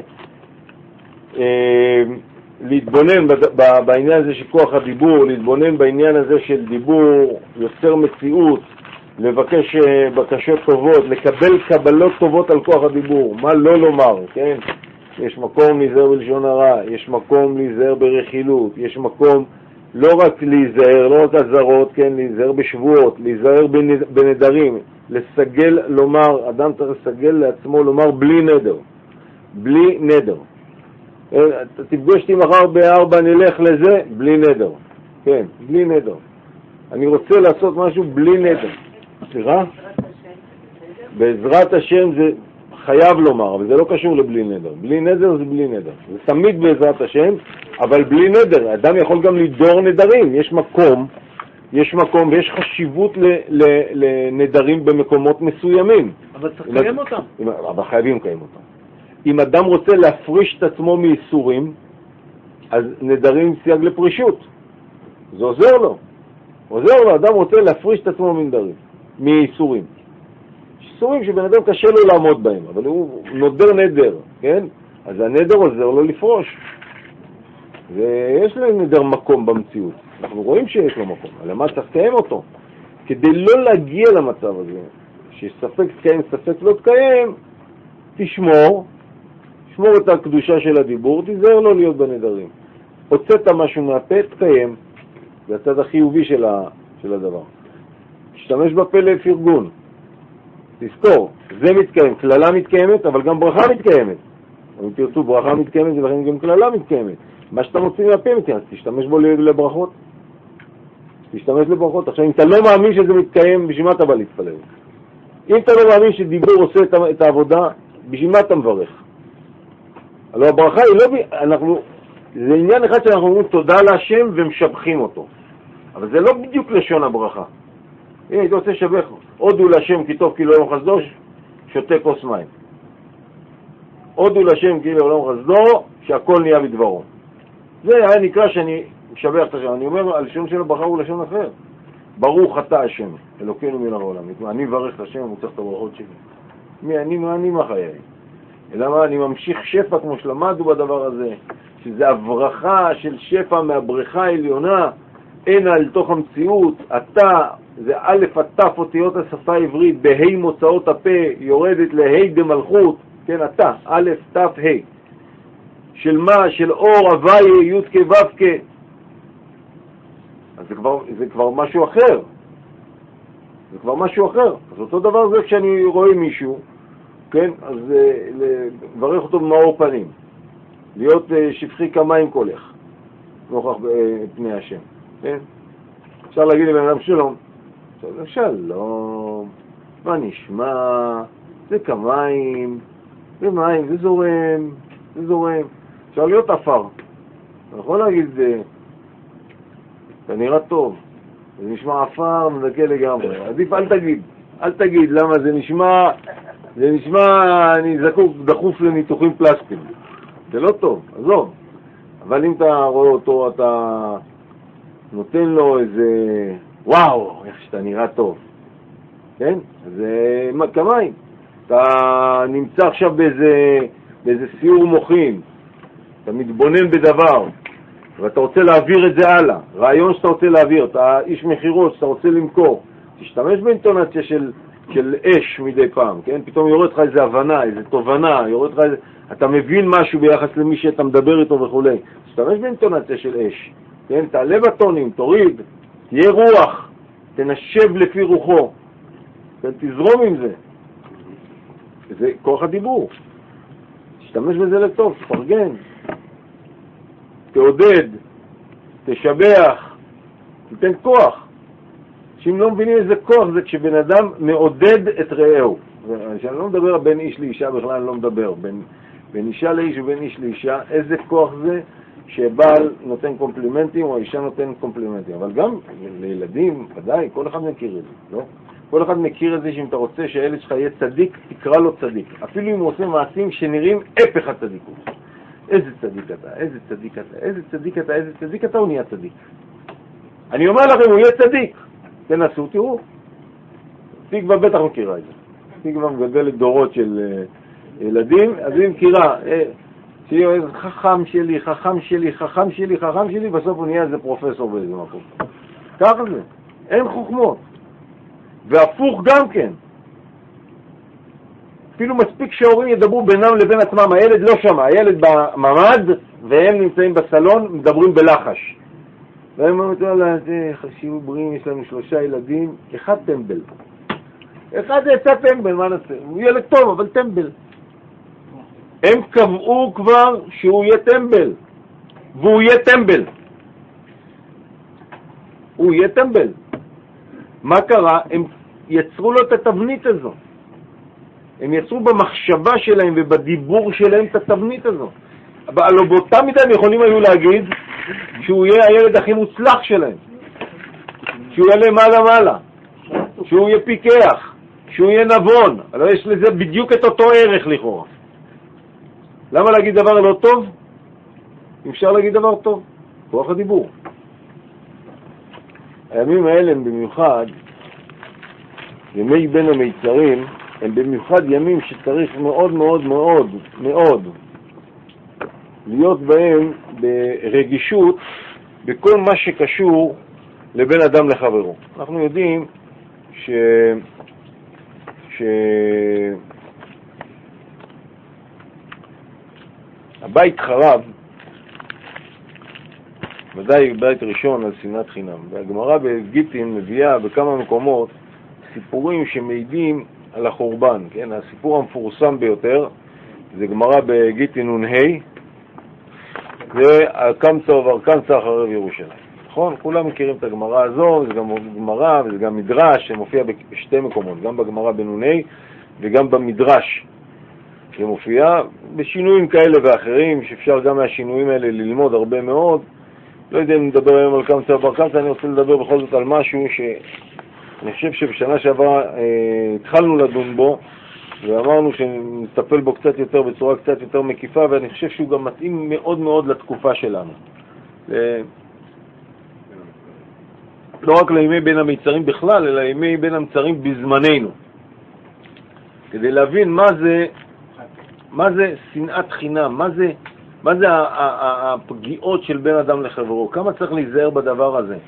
אה, להתבונן בעניין הזה של כוח הדיבור, להתבונן בעניין הזה של דיבור, יוצר מציאות, לבקש בקשות טובות, לקבל קבלות טובות על כוח הדיבור, מה לא לומר, כן? יש מקום להיזהר בלשון הרע, יש מקום להיזהר ברכילות, יש מקום לא רק להיזהר, לא רק הזרות, כן, להיזהר בשבועות, להיזהר בנדרים, לסגל לומר, אדם צריך לסגל לעצמו לומר בלי נדר, בלי נדר. אתה תפגוש אותי מחר בארבע, נלך לזה, בלי נדר, כן, בלי נדר. אני רוצה לעשות משהו בלי נדר. סליחה? בעזרת השם זה חייב לומר, אבל זה לא קשור לבלי נדר. בלי נדר זה בלי נדר. זה תמיד בעזרת השם, אבל בלי נדר. אדם יכול גם לדור נדרים. יש מקום, יש מקום ויש חשיבות ל, ל, לנדרים במקומות מסוימים. אבל צריך לקיים אותם. אבל חייבים לקיים אותם. אם אדם רוצה להפריש את עצמו מאיסורים, אז נדרים סייג לפרישות. זה עוזר לו. עוזר לו, אדם רוצה להפריש את עצמו מנדרים, מאיסורים. איסורים שבן אדם קשה לו לעמוד בהם, אבל הוא נודר נדר, כן? אז הנדר עוזר לו לפרוש. ויש לו נדר מקום במציאות. אנחנו רואים שיש לו מקום, אבל למה צריך לקיים אותו? כדי לא להגיע למצב הזה, שספק תקיים, ספק לא תקיים, תשמור, תשמור את הקדושה של הדיבור, תיזהר לא להיות בנדרים. הוצאת משהו מהפה, תקיים. זה הצד החיובי של, ה, של הדבר. תשתמש בפה לפרגון. תזכור, זה מתקיים, כללה מתקיימת, אבל גם ברכה מתקיימת. אם תרצו, ברכה מתקיימת, ולכן גם כללה מתקיימת. מה שאתה מוציא מהפה מתקיים, תשתמש בו לברכות. תשתמש לברכות. עכשיו, אם אתה לא מאמין שזה מתקיים, בשביל מה אתה בא להתפלל? אם אתה לא מאמין שדיבור עושה את העבודה, בשביל מה אתה מברך? הלוא הברכה היא לא, אנחנו, זה עניין אחד שאנחנו אומרים תודה להשם ומשבחים אותו. אבל זה לא בדיוק לשון הברכה. הנה, אתה רוצה לשבח, הודו להשם כי טוב כי לעולם חסדו, שותה כוס מים. הודו להשם כי לעולם חסדו, שהכל נהיה בדברו. זה היה נקרא שאני משבח את השם. אני אומר, הלשון של הברכה הוא לשון אחר. ברוך אתה השם, אלוקינו מן העולם. אני מברך את השם ומוצח את הברכות שלי. מי אני, מה אני, מה חיי? אלא מה, אני ממשיך שפע כמו שלמדו בדבר הזה, שזה הברכה של שפע מהבריכה העליונה, אין על תוך המציאות, אתה, זה א' התף אותיות השפה העברית, בהי מוצאות הפה, יורדת להי דמלכות, כן, אתה, א' תף ה', של מה? של אור, הווי, י' כו' כ'. אז זה כבר, זה כבר משהו אחר. זה כבר משהו אחר. אז אותו דבר זה כשאני רואה מישהו, כן, אז לברך אותו במאור פנים, להיות שפחי כמים קולך, נוכח פני השם, כן? אפשר להגיד לבן אדם שלום, שלום, מה נשמע, זה כמים, זה מים, זה זורם, זה זורם. אפשר להיות אפר, אני יכול להגיד זה, אתה נראה טוב, זה נשמע אפר, מדכא לגמרי, עדיף אל תגיד, אל תגיד, למה זה נשמע, זה נשמע, אני זקוק דחוף לניתוחים פלסטיים, זה לא טוב, עזוב. אבל אם אתה רואה אותו, אתה נותן לו איזה, וואו, איך שאתה נראה טוב, כן? זה כמיים. אתה נמצא עכשיו באיזה, באיזה סיור מוחין, אתה מתבונן בדבר, ואתה רוצה להעביר את זה הלאה, רעיון שאתה רוצה להעביר, אתה איש מחירות שאתה רוצה למכור, תשתמש באינטונציה של, של אש מדי פעם, כן? פתאום יורד לך איזו הבנה, איזו תובנה, יורד לך איזה, אתה מבין משהו ביחס למי שאתה מדבר איתו וכו'. תשתמש באינטונציה של אש, כן? תעלה בטונים, תוריד, תהיה רוח, תנשב לפי רוחו, כן? תזרום עם זה. זה כוח הדיבור. תשתמש בזה לטוב, תפרגן, תעודד, תשבח, תיתן כוח. שאם לא מבינים איזה כוח זה כשבן אדם מעודד את רעהו. כשאני לא מדבר בין איש לאישה בכלל, אני לא מדבר. בין, בין אישה לאיש ובין איש לאישה, איזה כוח זה שבעל נותן קומפלימנטים או אישה נותן קומפלימנטים. אבל גם לילדים, ודאי, כל אחד מכיר את זה, לא? כל אחד מכיר את זה שאם אתה רוצה שהילד שלך יהיה צדיק, תקרא לו צדיק. אפילו אם הוא עושה מעשים שנראים הפך הצדיקות. איזה צדיק אתה, איזה צדיק אתה, איזה צדיק אתה, איזה צדיק אתה, הוא נהיה צדיק. אני אומר לכם, הוא יהיה צדיק. תנסו, תראו. תקווה בטח מכירה את זה. תקווה מגדלת דורות של ילדים, אז היא מכירה, שיהיה איזה חכם שלי, חכם שלי, חכם שלי, חכם שלי, בסוף הוא נהיה איזה פרופסור באיזה מקום. ככה זה. אין חוכמות. והפוך גם כן. אפילו מספיק שההורים ידברו בינם לבין עצמם, הילד לא שמה, הילד בממד, והם נמצאים בסלון, מדברים בלחש. והם אומרים לה, זה חשיבו בריאים, יש לנו שלושה ילדים, אחד טמבל. אחד יצא טמבל, מה נעשה? הוא ילד טוב, אבל טמבל. הם קבעו כבר שהוא יהיה טמבל, והוא יהיה טמבל. הוא יהיה טמבל. מה קרה? הם יצרו לו את התבנית הזו. הם יצרו במחשבה שלהם ובדיבור שלהם את התבנית הזו. אבל באותה מידה הם יכולים היו להגיד שהוא יהיה הילד הכי מוצלח שלהם, שהוא יהיה מעלה מעלה, שהוא יהיה פיקח, שהוא יהיה נבון. אבל יש לזה בדיוק את אותו ערך לכאורה. למה להגיד דבר לא טוב? אפשר להגיד דבר טוב, כוח הדיבור. הימים האלה הם במיוחד, ימי בין המיצרים, הם במיוחד ימים שצריך מאוד מאוד מאוד מאוד להיות בהם ברגישות בכל מה שקשור לבין אדם לחברו. אנחנו יודעים ש... ש... הבית חרב, ודאי בית ראשון על שנאת חינם. והגמרא בגיטין מביאה בכמה מקומות סיפורים שמעידים על החורבן, כן? הסיפור המפורסם ביותר זה גמרא בגיטין נ"ה, זה הקמצא וברקמצא אחריו ירושלים. נכון? כולם מכירים את הגמרא הזו, זה גם גמרא וזה גם מדרש שמופיע בשתי מקומות, גם בגמרא בנ"ה וגם במדרש, שמופיעה בשינויים כאלה ואחרים, שאפשר גם מהשינויים האלה ללמוד הרבה מאוד. לא יודע אם נדבר היום על קמצא ובר קמצא, אני רוצה לדבר בכל זאת על משהו שאני חושב שבשנה שעברה אה, התחלנו לדון בו, ואמרנו שנטפל בו קצת יותר בצורה קצת יותר מקיפה, ואני חושב שהוא גם מתאים מאוד מאוד לתקופה שלנו. לא רק לימי בין המצרים בכלל, אלא לימי בין המצרים בזמננו. כדי להבין מה זה, מה זה שנאת חינם, מה זה, מה זה הפגיעות של בן אדם לחברו, כמה צריך להיזהר בדבר הזה.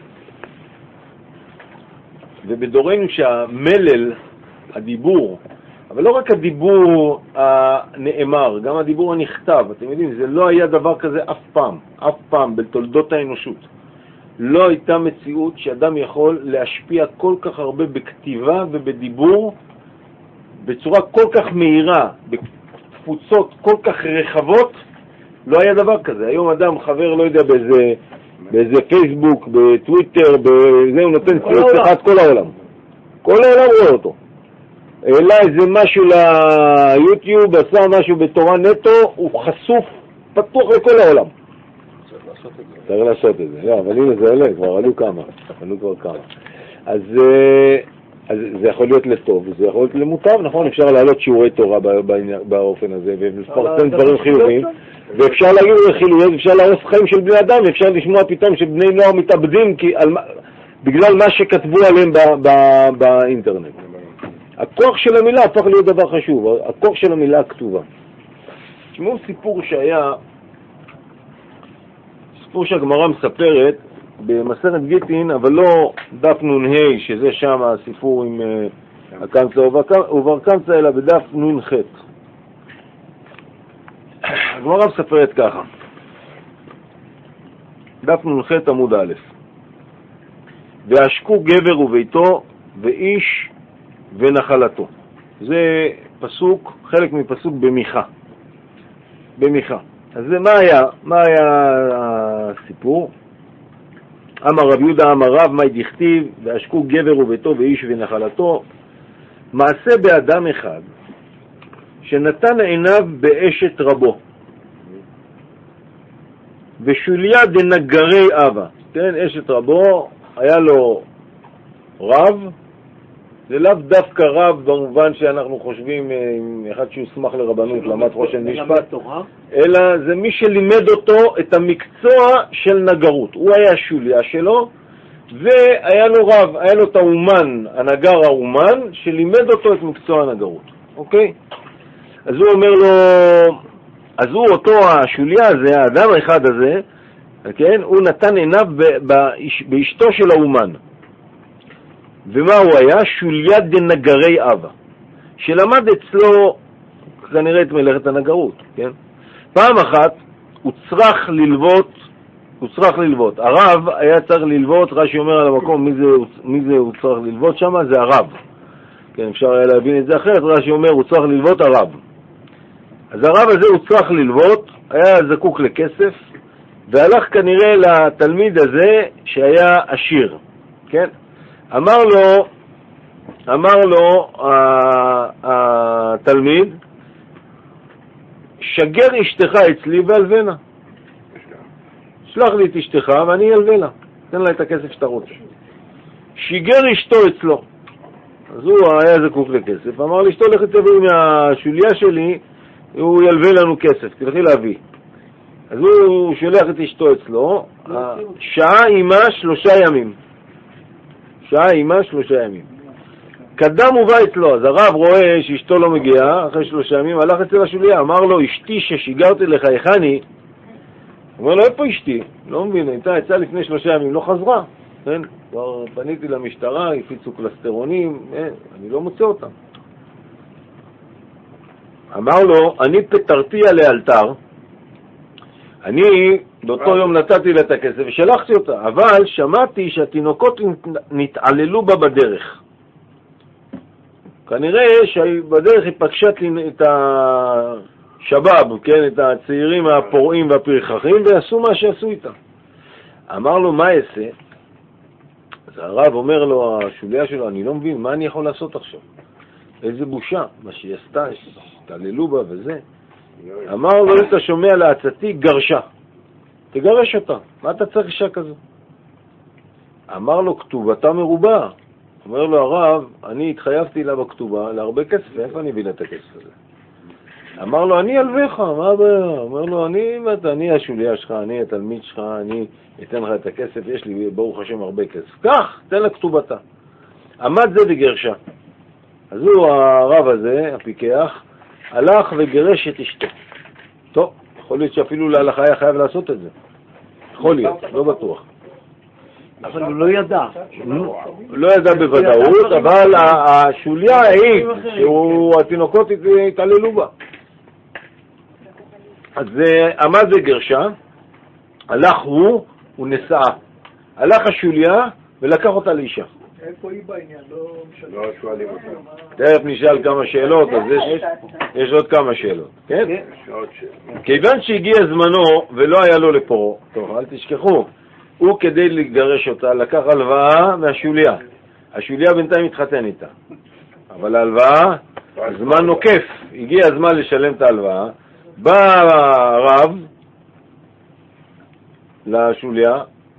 ובדורנו שהמלל, הדיבור, אבל לא רק הדיבור הנאמר, גם הדיבור הנכתב, אתם יודעים, זה לא היה דבר כזה אף פעם, אף פעם בתולדות האנושות. לא הייתה מציאות שאדם יכול להשפיע כל כך הרבה בכתיבה ובדיבור, בצורה כל כך מהירה, בתפוצות כל כך רחבות, לא היה דבר כזה. היום אדם חבר, לא יודע, באיזה, באיזה פייסבוק, בטוויטר, בזה, הוא נותן ציוץ אחד כל העולם. כל העולם רואה אותו. אלא איזה משהו ליוטיוב, עשה משהו בתורה נטו, הוא חשוף, פתוח לכל העולם. צריך לעשות את זה. לא, אבל הנה זה עולה, כבר עלו כמה. עלו כבר כמה. אז, אז זה יכול להיות לטוב, זה יכול להיות למוטב, נכון? אפשר להעלות שיעורי תורה באופן הזה, ולפרסם דברים חיוביים, ואפשר להגיד רכילויות, אפשר להרוס חיים של בני אדם, ואפשר לשמוע פתאום שבני נוער מתאבדים בגלל מה שכתבו עליהם באינטרנט. הכוח של המילה הפך להיות דבר חשוב, הכוח של המילה הכתובה. תשמעו סיפור שהיה, סיפור שהגמרא מספרת במסכת גיטין, אבל לא דף נ"ה, שזה שם הסיפור עם הקמצא ובר קמצא, אלא בדף נ"ח. הגמרא מספרת ככה, דף נ"ח עמוד א', ועשקו גבר וביתו ואיש ונחלתו. זה פסוק, חלק מפסוק במיכה. במיכה. אז זה מה היה? מה היה הסיפור? אמר רב יהודה אמר רב, מה דכתיב? ועשקו גבר וביתו ואיש ונחלתו. מעשה באדם אחד שנתן עיניו באשת רבו, ושוליה דנגרי אבא. כן, אשת רבו, היה לו רב, זה לאו דווקא רב במובן שאנחנו חושבים אחד שהוסמך לרבנות, למד ראשן משפט, אלא זה מי שלימד אותו את המקצוע של נגרות. הוא היה שוליה שלו, והיה לו רב, היה לו את האומן, הנגר האומן, שלימד אותו את מקצוע הנגרות. אוקיי? אז הוא אומר לו, אז הוא אותו השוליה הזה, האדם האחד הזה, כן? הוא נתן עיניו באשתו של האומן. ומה הוא היה? שוליה דנגרי אבא, שלמד אצלו כנראה את מלאכת הנגרות, כן? פעם אחת הוא צריך ללוות, הוא צריך ללוות. הרב היה צריך ללוות, רש"י אומר על המקום, מי זה, מי זה הוא צריך ללוות שם? זה הרב. כן, אפשר היה להבין את זה אחרת, רש"י אומר, הוא צריך ללוות הרב. אז הרב הזה הוא צריך ללוות, היה זקוק לכסף, והלך כנראה לתלמיד הזה שהיה עשיר, כן? אמר לו, אמר לו התלמיד, שגר אשתך אצלי ואלבנה. שלח לי את אשתך ואני אלווה לה, תן לה את הכסף שאתה רוצה. שיגר אשתו אצלו. אז הוא היה זקוק לכסף, אמר לי, אשתו לכת תביא מהשוליה שלי, הוא ילווה לנו כסף, תלכי להביא. אז הוא שולח את אשתו אצלו, שעה אימה שלושה ימים. שעה אימה שלושה ימים. קדם ובא אצלו, אז הרב רואה שאשתו לא מגיעה, אחרי שלושה ימים הלך אצל השוליה, אמר לו, אשתי ששיגרתי לך, היכני? הוא אומר לו, איפה אשתי? לא מבין, הייתה יצאה לפני שלושה ימים, לא חזרה. כן? כבר פניתי למשטרה, הפיצו קלסטרונים, אין, אני לא מוצא אותם. אמר לו, אני פטרתיה לאלתר, אני באותו יום נתתי לה את הכסף ושלחתי אותה, אבל שמעתי שהתינוקות נתעללו בה בדרך. כנראה שבדרך היא פגשה את השבאב, כן, את הצעירים הפורעים והפרחחים, ועשו מה שעשו איתם. אמר לו, מה אעשה? אז הרב אומר לו, השוליה שלו, אני לא מבין, מה אני יכול לעשות עכשיו? איזה בושה, מה שהיא עשתה, תעללו בה וזה. אמר לו, אתה שומע לעצתי, גרשה. תגרש אותה, מה אתה צריך אישה כזו? אמר לו, כתובתה מרובה. אומר לו הרב, אני התחייבתי לה בכתובה להרבה כסף, איפה אני אביא את הכסף הזה? אמר לו, אני אלוויך, מה הבעיה? אומר לו, אני, אני השוליה שלך, אני התלמיד שלך, אני אתן לך את הכסף, יש לי ברוך השם הרבה כסף. כך, תן לה כתובתה. עמד זה וגרשה. אז הוא, הרב הזה, הפיקח, הלך וגרש את אשתו. טוב, יכול להיות שאפילו להלכה היה חייב לעשות את זה. יכול להיות, לא בטוח. אבל הוא לא ידע. לא ידע בוודאות, אבל השוליה העיד שהתינוקות התעללו בה. אז עמד וגרשה, הלך הוא, הוא נשאה. הלך השוליה ולקח אותה לאישה. איפה היא בעניין? לא משנה. לא שואלים אותם. תכף נשאל כמה שאלות, אז יש, יש עוד כמה שאלות, כן? יש עוד שאלות. כיוון שהגיע זמנו ולא היה לו לפה, טוב, אל תשכחו, הוא כדי לגרש אותה לקח הלוואה מהשוליה. השוליה בינתיים התחתן איתה. אבל ההלוואה, הזמן נוקף, הגיע הזמן לשלם את ההלוואה, בא הרב לשוליה,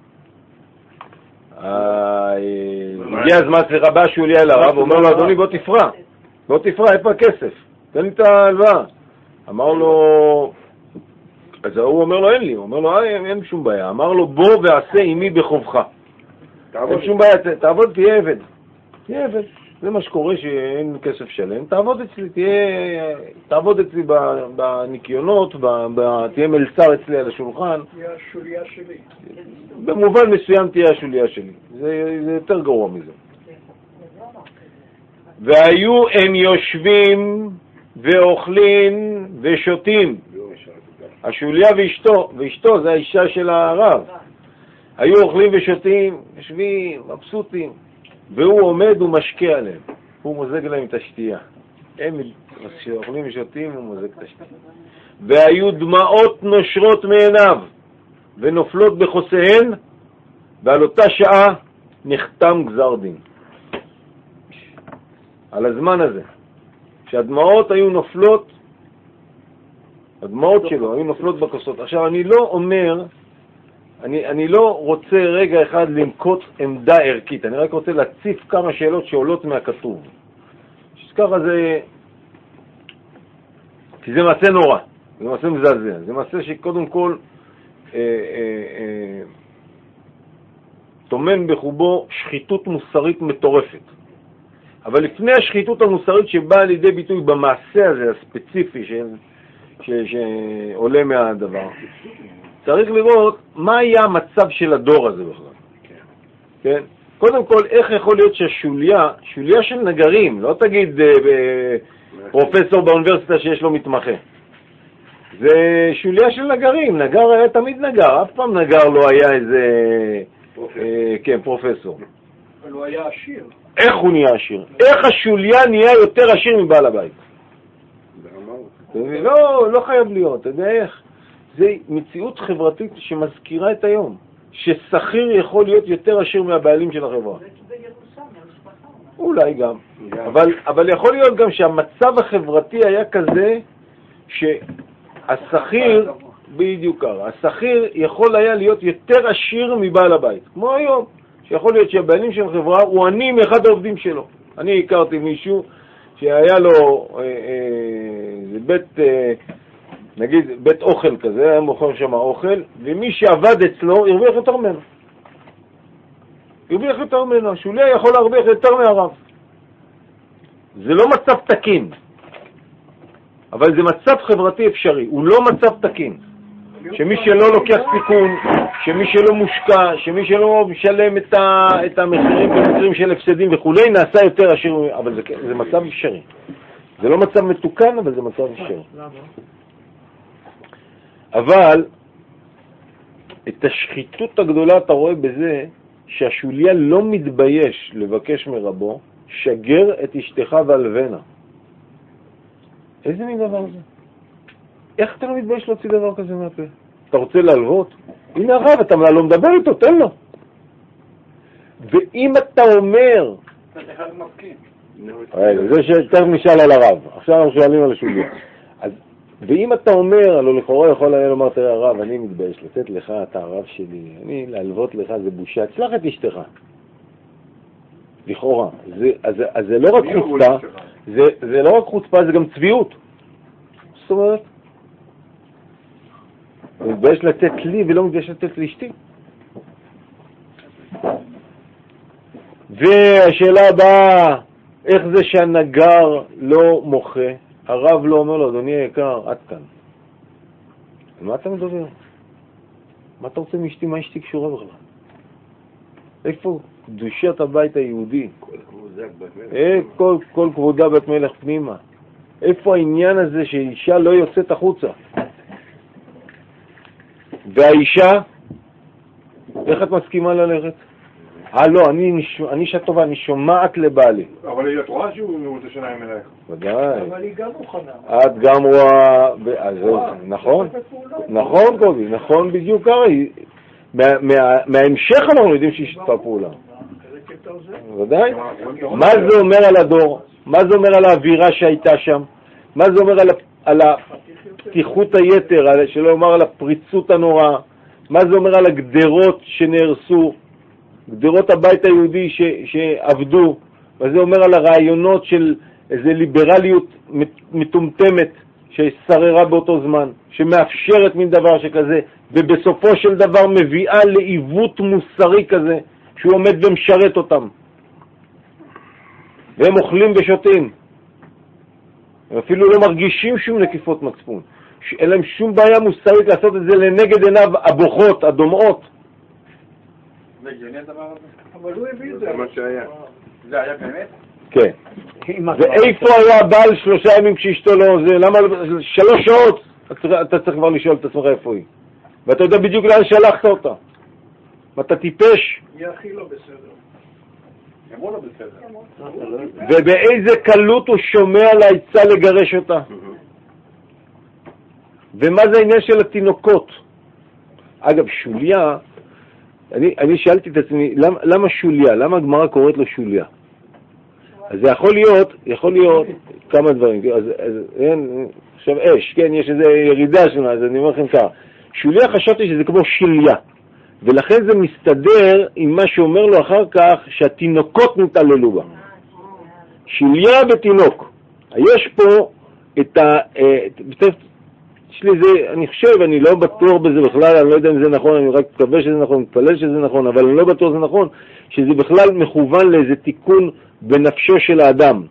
הגיע הזמן, סליחה, בא שוליה אל הרב, אומר לו, אדוני בוא תפרע, בוא תפרע, איפה הכסף? תן לי את ההלוואה. אמר לו, אז הוא אומר לו, אין לי, הוא אומר לו, אין, אין שום בעיה. אמר לו, בוא ועשה עמי בחובך. אין שום בעיה, תעבוד, תהיה עבד. תהיה עבד. זה מה שקורה שאין כסף שלם. תעבוד אצלי, תהיה, תעבוד אצלי בניקיונות, תהיה מלצר אצלי על השולחן. תהיה השוליה שלי. במובן מסוים תהיה השוליה שלי. זה, זה יותר גרוע מזה. והיו הם יושבים ואוכלים ושותים. השוליה ואשתו, ואשתו זה האישה של הרב. היו אוכלים ושותים, יושבים, מבסוטים, והוא עומד ומשקה עליהם. הוא מוזג להם את השתייה. הם אוכלים ושותים, הוא מוזג את השתייה. והיו דמעות נושרות מעיניו, ונופלות בחוסיהן, ועל אותה שעה נחתם גזר דין. על הזמן הזה, שהדמעות היו נופלות, הדמעות שלו היו נופלות בכוסות. עכשיו, אני לא אומר, אני, אני לא רוצה רגע אחד לנקוט עמדה ערכית, אני רק רוצה להציף כמה שאלות שעולות מהכתוב. ככה זה, כי זה מעשה נורא, זה מעשה מזעזע, זה מעשה שקודם כל אה, אה, אה, תומן בחובו שחיתות מוסרית מטורפת. אבל לפני השחיתות המוסרית שבאה לידי ביטוי במעשה הזה הספציפי של ש... שעולה מהדבר, צריך לראות מה היה המצב של הדור הזה בכלל. כן? קודם כל, איך יכול להיות שהשוליה, שוליה של נגרים, לא תגיד אה, פרופסור באוניברסיטה שיש לו מתמחה. זה שוליה של נגרים, נגר היה תמיד נגר, אף פעם נגר לא היה איזה פרופסור. אה, כן, פרופסור. אבל הוא היה עשיר. איך הוא נהיה עשיר? איך השוליה נהיה יותר עשיר מבעל הבית? לא, לא חייב להיות, אתה יודע איך? זה מציאות חברתית שמזכירה את היום, ששכיר יכול להיות יותר עשיר מהבעלים של החברה. אולי גם, אבל, אבל יכול להיות גם שהמצב החברתי היה כזה שהשכיר, בדיוק ככה, השכיר יכול היה להיות יותר עשיר מבעל הבית, כמו היום, שיכול להיות שהבעלים של החברה הוא עני מאחד העובדים שלו. אני הכרתי מישהו שהיה לו אה, אה, בית, אה, נגיד בית אוכל כזה, היה מוכר שם אוכל, ומי שעבד אצלו הרוויח יותר ממנו. הרוויח יותר ממנו, השוליה יכול להרוויח יותר מהרב. זה לא מצב תקין, אבל זה מצב חברתי אפשרי, הוא לא מצב תקין. שמי שלא לוקח סיכון, שמי שלא מושקע, שמי שלא משלם את, ה, את המחירים במקרים של הפסדים וכו', נעשה יותר עשיר, אבל זה, זה מצב אפשרי. זה לא מצב מתוקן, אבל זה מצב אפשרי. אבל את השחיתות הגדולה אתה רואה בזה שהשוליה לא מתבייש לבקש מרבו, שגר את אשתך והלבנה. איזה מין דבר זה? איך אתה לא מתבייש להוציא דבר כזה מהפה? אתה רוצה להלוות? הנה הרב, אתה לא מדבר איתו, תן לו. ואם אתה אומר, זה שתכף נשאל על הרב, עכשיו אנחנו שואלים על השוליה. אז, ואם אתה אומר, הלוא לכאורה יכול היה לומר, תראה הרב, אני מתבייש לתת לך, אתה הרב שלי, אני להלוות לך, זה בושה, תשלח את אשתך. לכאורה. זה, אז, אז זה לא רק חוצפה, זה, זה לא רק חוצפה, זה גם צביעות. זאת אומרת, הוא מתבייש לתת לי ולא מתבייש לתת לאשתי. והשאלה הבאה, איך זה שהנגר לא מוחה? הרב לא אומר לו, אדוני היקר, עד כאן. מה אתה מדבר? מה אתה רוצה מאשתי? מה אשתי קשורה בכלל? איפה קדושת הבית היהודי? כל, כל כבודה בת מלך פנימה. איפה העניין הזה שאישה לא יוצאת החוצה? והאישה, איך את מסכימה ללכת? אה לא, אני, אני אישה טובה, אני שומעת לבעלי. אבל היא רואה שהוא רוצה שניים אלייך. ודאי. אבל היא גם מוכנה. את גם רואה... נכון, נכון קובי, נכון בדיוק ככה. מההמשך אנחנו יודעים שהיא שיתפה פעולה. ודאי. מה זה אומר על הדור? מה זה אומר על האווירה שהייתה שם? מה זה אומר על הפתיחות היתר, שלא אומר על הפריצות הנוראה? מה זה אומר על הגדרות שנהרסו? גדרות הבית היהודי ש, שעבדו, וזה אומר על הרעיונות של איזו ליברליות מטומטמת ששררה באותו זמן, שמאפשרת מין דבר שכזה, ובסופו של דבר מביאה לעיוות מוסרי כזה, שהוא עומד ומשרת אותם. והם אוכלים ושותים. הם אפילו לא מרגישים שום נקיפות מצפון. אין להם שום בעיה מוסרית לעשות את זה לנגד עיניו הבוכות, הדומעות. זה הגיוני הדבר הזה? אבל הוא הביא את זה. זה מה שהיה. זה היה באמת? כן. ואיפה היה הבעל שלושה ימים כשאשתו לא זה? למה שלוש שעות? אתה צריך כבר לשאול את עצמך איפה היא. ואתה יודע בדיוק לאן שלחת אותה. ואתה טיפש. היא הכי לא בסדר. אמרו לו בסדר. ובאיזה קלות הוא שומע לעצה לגרש אותה. ומה זה העניין של התינוקות? אגב, שוליה, אני, אני שאלתי את עצמי, למה, למה שוליה? למה הגמרא קוראת לו שוליה? אז זה יכול להיות, יכול להיות כמה דברים. אז, אז, אין, עכשיו אש, כן, יש איזו ירידה שונה, אז אני אומר לכם ככה. שוליה חשבתי שזה כמו שיליה, ולכן זה מסתדר עם מה שאומר לו אחר כך, שהתינוקות נתעללו בה. שיליה בתינוק. יש פה את ה... יש לי זה, אני חושב, אני לא בטוח בזה בכלל, אני לא יודע אם זה נכון, אני רק מקווה שזה נכון, מתפלל שזה נכון, אבל אני לא בטוח שזה נכון, שזה בכלל מכוון לאיזה תיקון בנפשו של האדם.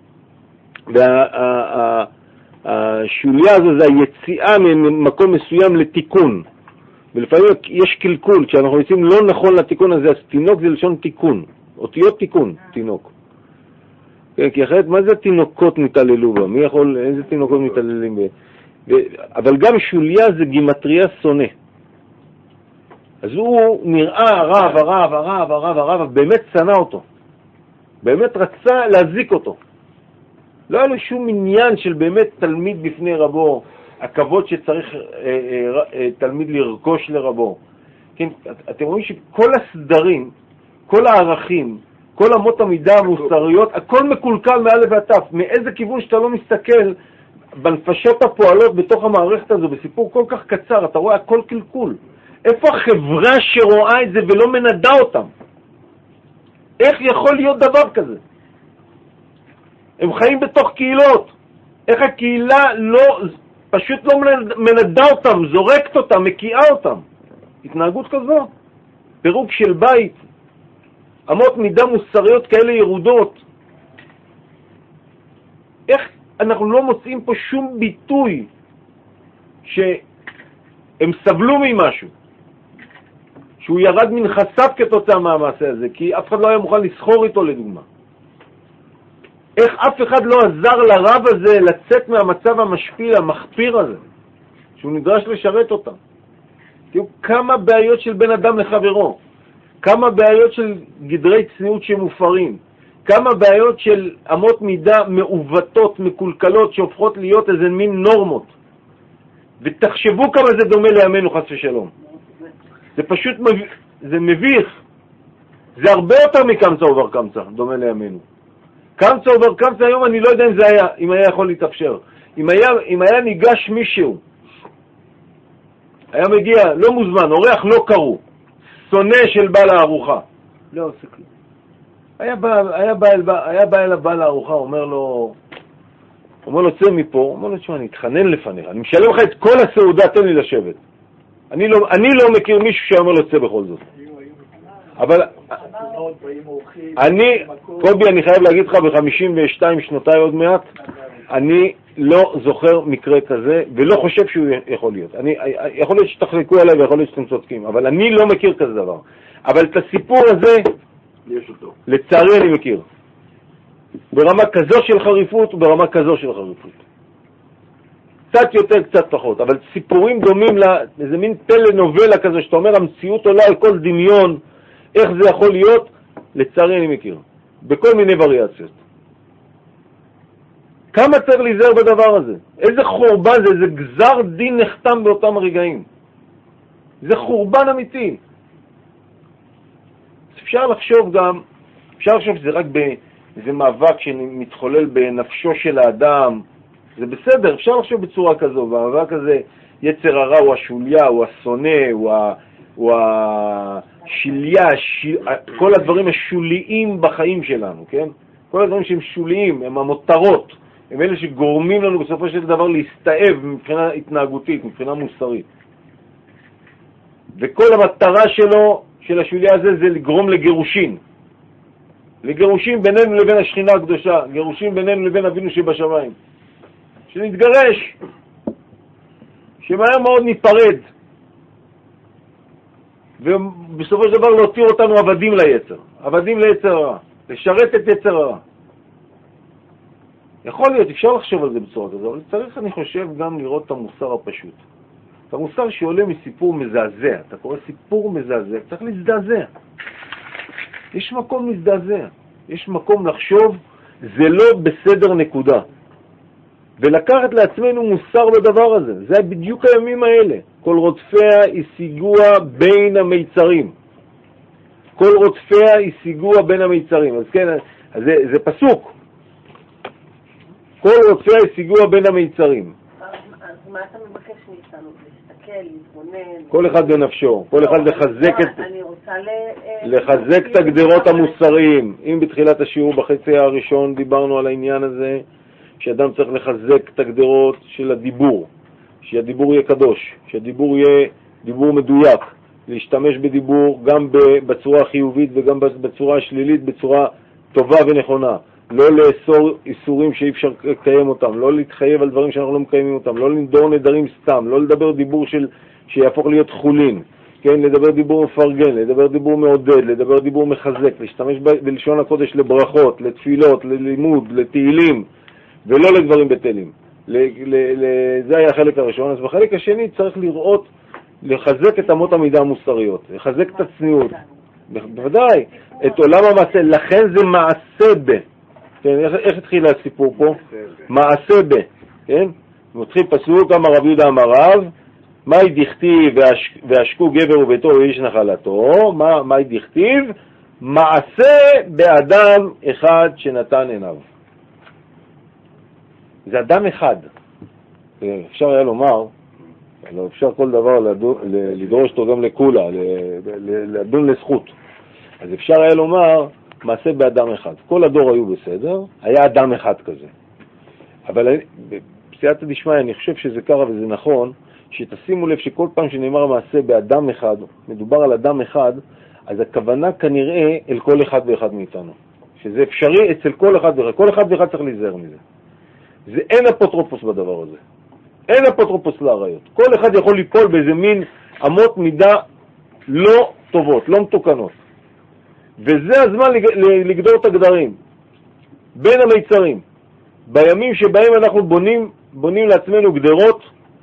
והשוליה הזו זה היציאה ממקום מסוים לתיקון. ולפעמים יש קלקול, כשאנחנו יוצאים לא נכון לתיקון הזה, אז תינוק זה לשון תיקון, אותיות תיקון, תינוק. כן, כי אחרת, מה זה תינוקות מתעללו בה? מי יכול, איזה תינוקות מתעללים בה? אבל גם שוליה זה גימטריה שונא. אז הוא נראה הרב, הרב, הרב, הרב, הרב, באמת צנע אותו. באמת רצה להזיק אותו. לא היה לו שום עניין של באמת תלמיד בפני רבו, הכבוד שצריך אה, אה, אה, תלמיד לרכוש לרבו. כן, את, אתם רואים שכל הסדרים, כל הערכים, כל אמות המידה המוסריות, הכל מקולקל מא' ועד ת'. מאיזה כיוון שאתה לא מסתכל, בנפשות הפועלות בתוך המערכת הזו, בסיפור כל כך קצר, אתה רואה הכל קלקול. איפה החברה שרואה את זה ולא מנדה אותם? איך יכול להיות דבר כזה? הם חיים בתוך קהילות. איך הקהילה לא, פשוט לא מנדה אותם, זורקת אותם, מקיאה אותם. התנהגות כזו. פירוק של בית. אמות מידה מוסריות כאלה ירודות. איך אנחנו לא מוצאים פה שום ביטוי שהם סבלו ממשהו, שהוא ירד מן חסף כתוצאה מהמעשה הזה, כי אף אחד לא היה מוכן לסחור איתו לדוגמה. איך אף אחד לא עזר לרב הזה לצאת מהמצב המשפיל, המחפיר הזה, שהוא נדרש לשרת אותם. תראו כמה בעיות של בן אדם לחברו, כמה בעיות של גדרי צניעות שמופרים, כמה בעיות של אמות מידה מעוותות, מקולקלות, שהופכות להיות איזה מין נורמות. ותחשבו כמה זה דומה לימינו חס ושלום. זה פשוט מב... זה מביך. זה הרבה יותר מקמצא ובר קמצא, דומה לימינו. קמצא עובר קמצא היום, אני לא יודע אם זה היה, אם היה יכול להתאפשר. אם היה, אם היה ניגש מישהו, היה מגיע, לא מוזמן, אורח לא קראו, שונא של בעל הארוחה, לא עושה כלום. היה בא, היה בא אל, היה בא אל בעל הארוחה, אומר לו, אומר לו, צא מפה, אומר לו, תשמע, אני אתחנן לפניך, אני משלם לך את כל הסעודה, תן לי לשבת. אני לא, אני לא מכיר מישהו שאומר לו, צא בכל זאת. אבל אני, קובי, אני חייב להגיד לך, ב-חמישים ושתיים שנותיי עוד מעט, אני לא זוכר מקרה כזה, ולא חושב שהוא יכול להיות. אני, יכול להיות שתחלקו עליי ויכול להיות שאתם צודקים, אבל אני לא מכיר כזה דבר. אבל את הסיפור הזה, יש אותו. לצערי אני מכיר. ברמה כזו של חריפות וברמה כזו של חריפות. קצת יותר, קצת פחות, אבל סיפורים דומים לאיזה מין טלנובלה כזה, שאתה אומר, המציאות עולה על כל דמיון, איך זה יכול להיות? לצערי אני מכיר. בכל מיני וריאציות. כמה צריך להיזהר בדבר הזה? איזה חורבן זה? איזה גזר דין נחתם באותם הרגעים. זה חורבן אמיתי. אפשר לחשוב גם, אפשר לחשוב שזה רק באיזה מאבק שמתחולל בנפשו של האדם. זה בסדר, אפשר לחשוב בצורה כזו, והמאבק הזה, יצר הרע הוא השוליה, הוא השונא, הוא, ה, הוא השיליה, השיל, כל הדברים השוליים בחיים שלנו, כן? כל הדברים שהם שוליים, הם המותרות, הם אלה שגורמים לנו בסופו של דבר להסתאב מבחינה התנהגותית, מבחינה מוסרית. וכל המטרה שלו, של השוליה הזה, זה לגרום לגירושין. לגירושין בינינו לבין השכינה הקדושה, גירושין בינינו לבין אבינו שבשמיים. שנתגרש, שמהר מאוד ניפרד, ובסופו של דבר להותיר אותנו עבדים ליצר, עבדים ליצר הרע, לשרת את יצר הרע. יכול להיות, אפשר לחשוב על זה בצורה כזו, אבל צריך, אני חושב, גם לראות את המוסר הפשוט. את המוסר שעולה מסיפור מזעזע. אתה קורא סיפור מזעזע, צריך להזדעזע. יש מקום להזדעזע, יש מקום לחשוב, זה לא בסדר נקודה. ולקחת לעצמנו מוסר בדבר הזה. זה בדיוק הימים האלה. כל רודפיה השיגוה בין המיצרים. כל רודפיה השיגוה בין המיצרים. אז כן, אז זה, זה פסוק. כל רודפיה השיגוה בין המיצרים. אז מה אתה מבקש מאיתנו? להסתכל, להתבונן? כל אחד בנפשו. כל אחד לחזק את... אני רוצה לחזק את הגדרות המוסריים. אם בתחילת השיעור בחצי הראשון דיברנו על העניין הזה, שאדם צריך לחזק את הגדרות של הדיבור, שהדיבור יהיה קדוש, שהדיבור יהיה דיבור מדויק, להשתמש בדיבור גם בצורה החיובית וגם בצורה השלילית, בצורה טובה ונכונה, לא לאסור איסורים שאי אפשר לקיים אותם, לא להתחייב על דברים שאנחנו לא מקיימים אותם, לא לנדור נדרים סתם, לא לדבר דיבור של, שיהפוך להיות חולין, כן? לדבר דיבור מפרגן, לדבר דיבור מעודד, לדבר דיבור מחזק, להשתמש בלשון הקודש לברכות, לתפילות, ללימוד, לתהילים, ולא לדברים בטלים. זה היה החלק הראשון. אז בחלק השני צריך לראות, לחזק את אמות המידה המוסריות, לחזק את הצניעות. בוודאי, את עולם המעשה. לכן זה מעשה ב. כן, איך, איך התחיל הסיפור פה? מעשה ב. כן? מתחיל פסוק, אמר רבי יהודה אמר רב, מהי דכתיב והשקו גבר וביתו ואיש נחלתו? מה, מהי דכתיב? מעשה באדם אחד שנתן עיניו. זה אדם אחד. אפשר היה לומר, לא אפשר כל דבר לדרוש אותו גם לכולה, לדון לזכות. אז אפשר היה לומר, מעשה באדם אחד. כל הדור היו בסדר, היה אדם אחד כזה. אבל בסייעתא דשמיא, אני חושב שזה קרה וזה נכון, שתשימו לב שכל פעם שנאמר מעשה באדם אחד, מדובר על אדם אחד, אז הכוונה כנראה אל כל אחד ואחד מאיתנו. שזה אפשרי אצל כל אחד ואחד. כל אחד ואחד צריך להיזהר מזה. זה אין אפוטרופוס בדבר הזה. אין אפוטרופוס לעריות. כל אחד יכול ליפול באיזה מין אמות מידה לא טובות, לא מתוקנות. וזה הזמן לגדור את הגדרים. בין המיצרים. בימים שבהם אנחנו בונים, בונים לעצמנו גדרות,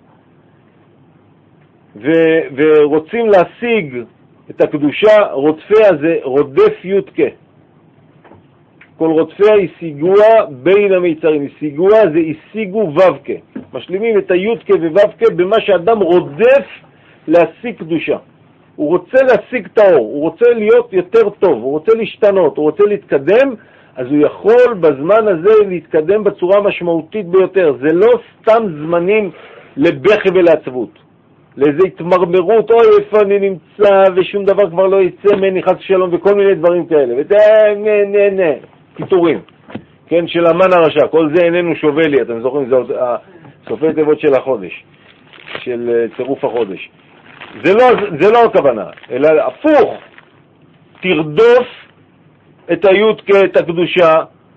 ו- ורוצים להשיג את הקדושה, רודפיה זה רודף יודקה. כל רודפיה השיגוה בין המיצרים. השיגוה זה השיגו וובקה. משלימים את היודקה ווובקה במה שאדם רודף להשיג קדושה. הוא רוצה להשיג את האור, הוא רוצה להיות יותר טוב, הוא רוצה להשתנות, הוא רוצה להתקדם, אז הוא יכול בזמן הזה להתקדם בצורה משמעותית ביותר. זה לא סתם זמנים לבכי ולעצבות, לאיזו התמרמרות, אוי איפה אני נמצא ושום דבר כבר לא יצא ממני חס ושלום וכל מיני דברים כאלה. וזה נה נה נה, פיתורים, כן, של המן הרשע, כל זה איננו שווה לי, אתם זוכרים, זה סופי תיבות של החודש, של צירוף החודש. זה לא, זה לא הכוונה, אלא הפוך, תרדוף את היוד כאת הקדושה,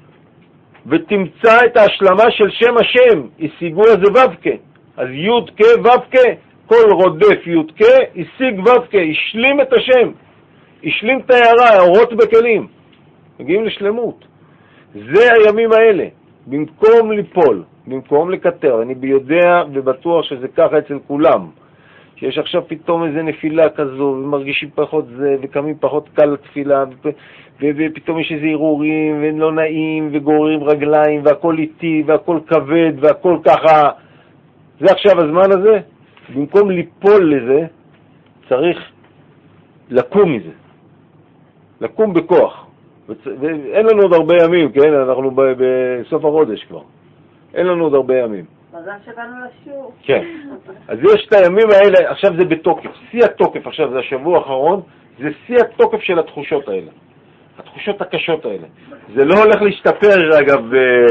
ותמצא את ההשלמה של שם השם, השיגו הזה ובקה. אז יוד כ ובקה, כל רודף יוד כ, השיג ובקה, השלים את השם, השלים את הערה, האורות בכלים, מגיעים לשלמות. זה הימים האלה, במקום ליפול, במקום לקטר. אני ביודע ובטוח שזה ככה אצל כולם, שיש עכשיו פתאום איזה נפילה כזו, ומרגישים פחות זה, וקמים פחות קל לתפילה, ופתאום יש איזה ערעורים, ולא נעים, וגוררים רגליים, והכל איטי, והכל כבד, והכל ככה. זה עכשיו הזמן הזה. במקום ליפול לזה, צריך לקום מזה. לקום בכוח. ואין לנו עוד הרבה ימים, כן? אנחנו בסוף החודש כבר. אין לנו עוד הרבה ימים. מזל שבאנו לשיעור. כן. אז יש את הימים האלה, עכשיו זה בתוקף. שיא התוקף, עכשיו זה השבוע האחרון, זה שיא התוקף של התחושות האלה. התחושות הקשות האלה. זה לא הולך להשתפר, אגב,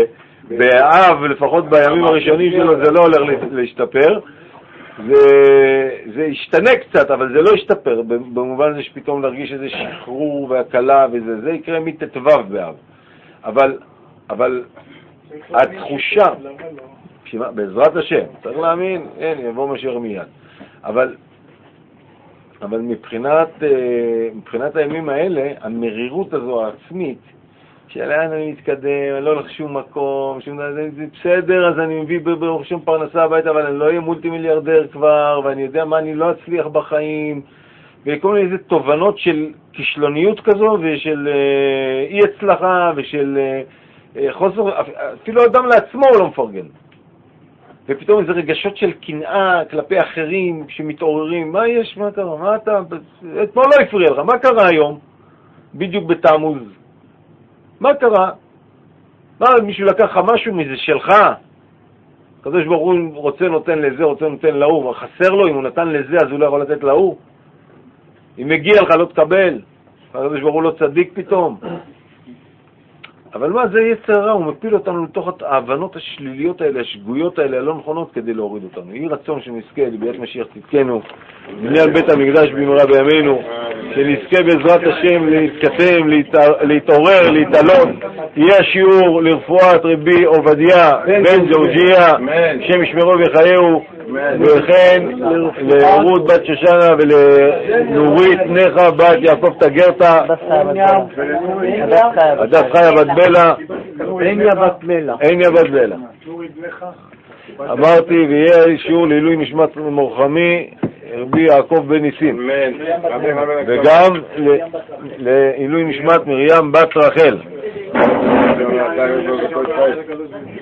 באב, לפחות בימים הראשונים שלו, זה לא הולך להשתפר. זה, זה ישתנה קצת, אבל זה לא ישתפר, במובן הזה שפתאום להרגיש איזה שחרור והקלה וזה, זה יקרה מתתוו באב. אבל, אבל התחושה, בעזרת השם, צריך להאמין, אין, יבוא משר מיד. אבל, אבל מבחינת, מבחינת הימים האלה, המרירות הזו העצמית, שלאן אני מתקדם, אני לא הולך שום מקום, שום דבר, זה בסדר, אז אני מביא ברוך שם פרנסה הביתה, אבל אני לא אהיה מולטי מיליארדר כבר, ואני יודע מה אני לא אצליח בחיים, וכל מיני איזה תובנות של כישלוניות כזו, ושל אה, אי הצלחה, ושל אה, חוסר, אפילו אדם לעצמו הוא לא מפרגן. ופתאום איזה רגשות של קנאה כלפי אחרים שמתעוררים, מה יש, מה קרה, מה אתה, אתמול לא הפריע לך, מה קרה היום? בדיוק בתעמוז. מה קרה? מה, מישהו לקח לך משהו מזה שלך? הקדוש ברוך הוא רוצה נותן לזה, רוצה נותן להוא, חסר לו, אם הוא נתן לזה אז הוא לא יכול לתת להוא. אם מגיע לך לא תקבל, הקדוש ברוך הוא לא צדיק פתאום. אבל מה, זה יצר רע, הוא מפיל אותנו לתוך ההבנות השליליות האלה, השגויות האלה, הלא נכונות כדי להוריד אותנו. יהי רצון שנזכה לביאת משיח צדקנו, בניין בית המקדש במהרה בימינו, שנזכה בעזרת השם להתקדם, להתעורר, להתעלות. יהיה השיעור לרפואת רבי עובדיה בן ג'ורג'יה, שם ישמרו וחייהו, וכן לרות בת שושנה ולנורית נחה בת יעקב תגרתה, הדס חיה בת בלה, עניה בת בלה. עניה בת בלה. אמרתי, ויהיה שיעור לעילוי נשמת מורחמי רבי יעקב בן ניסים, וגם לעילוי נשמת מרים בת רחל.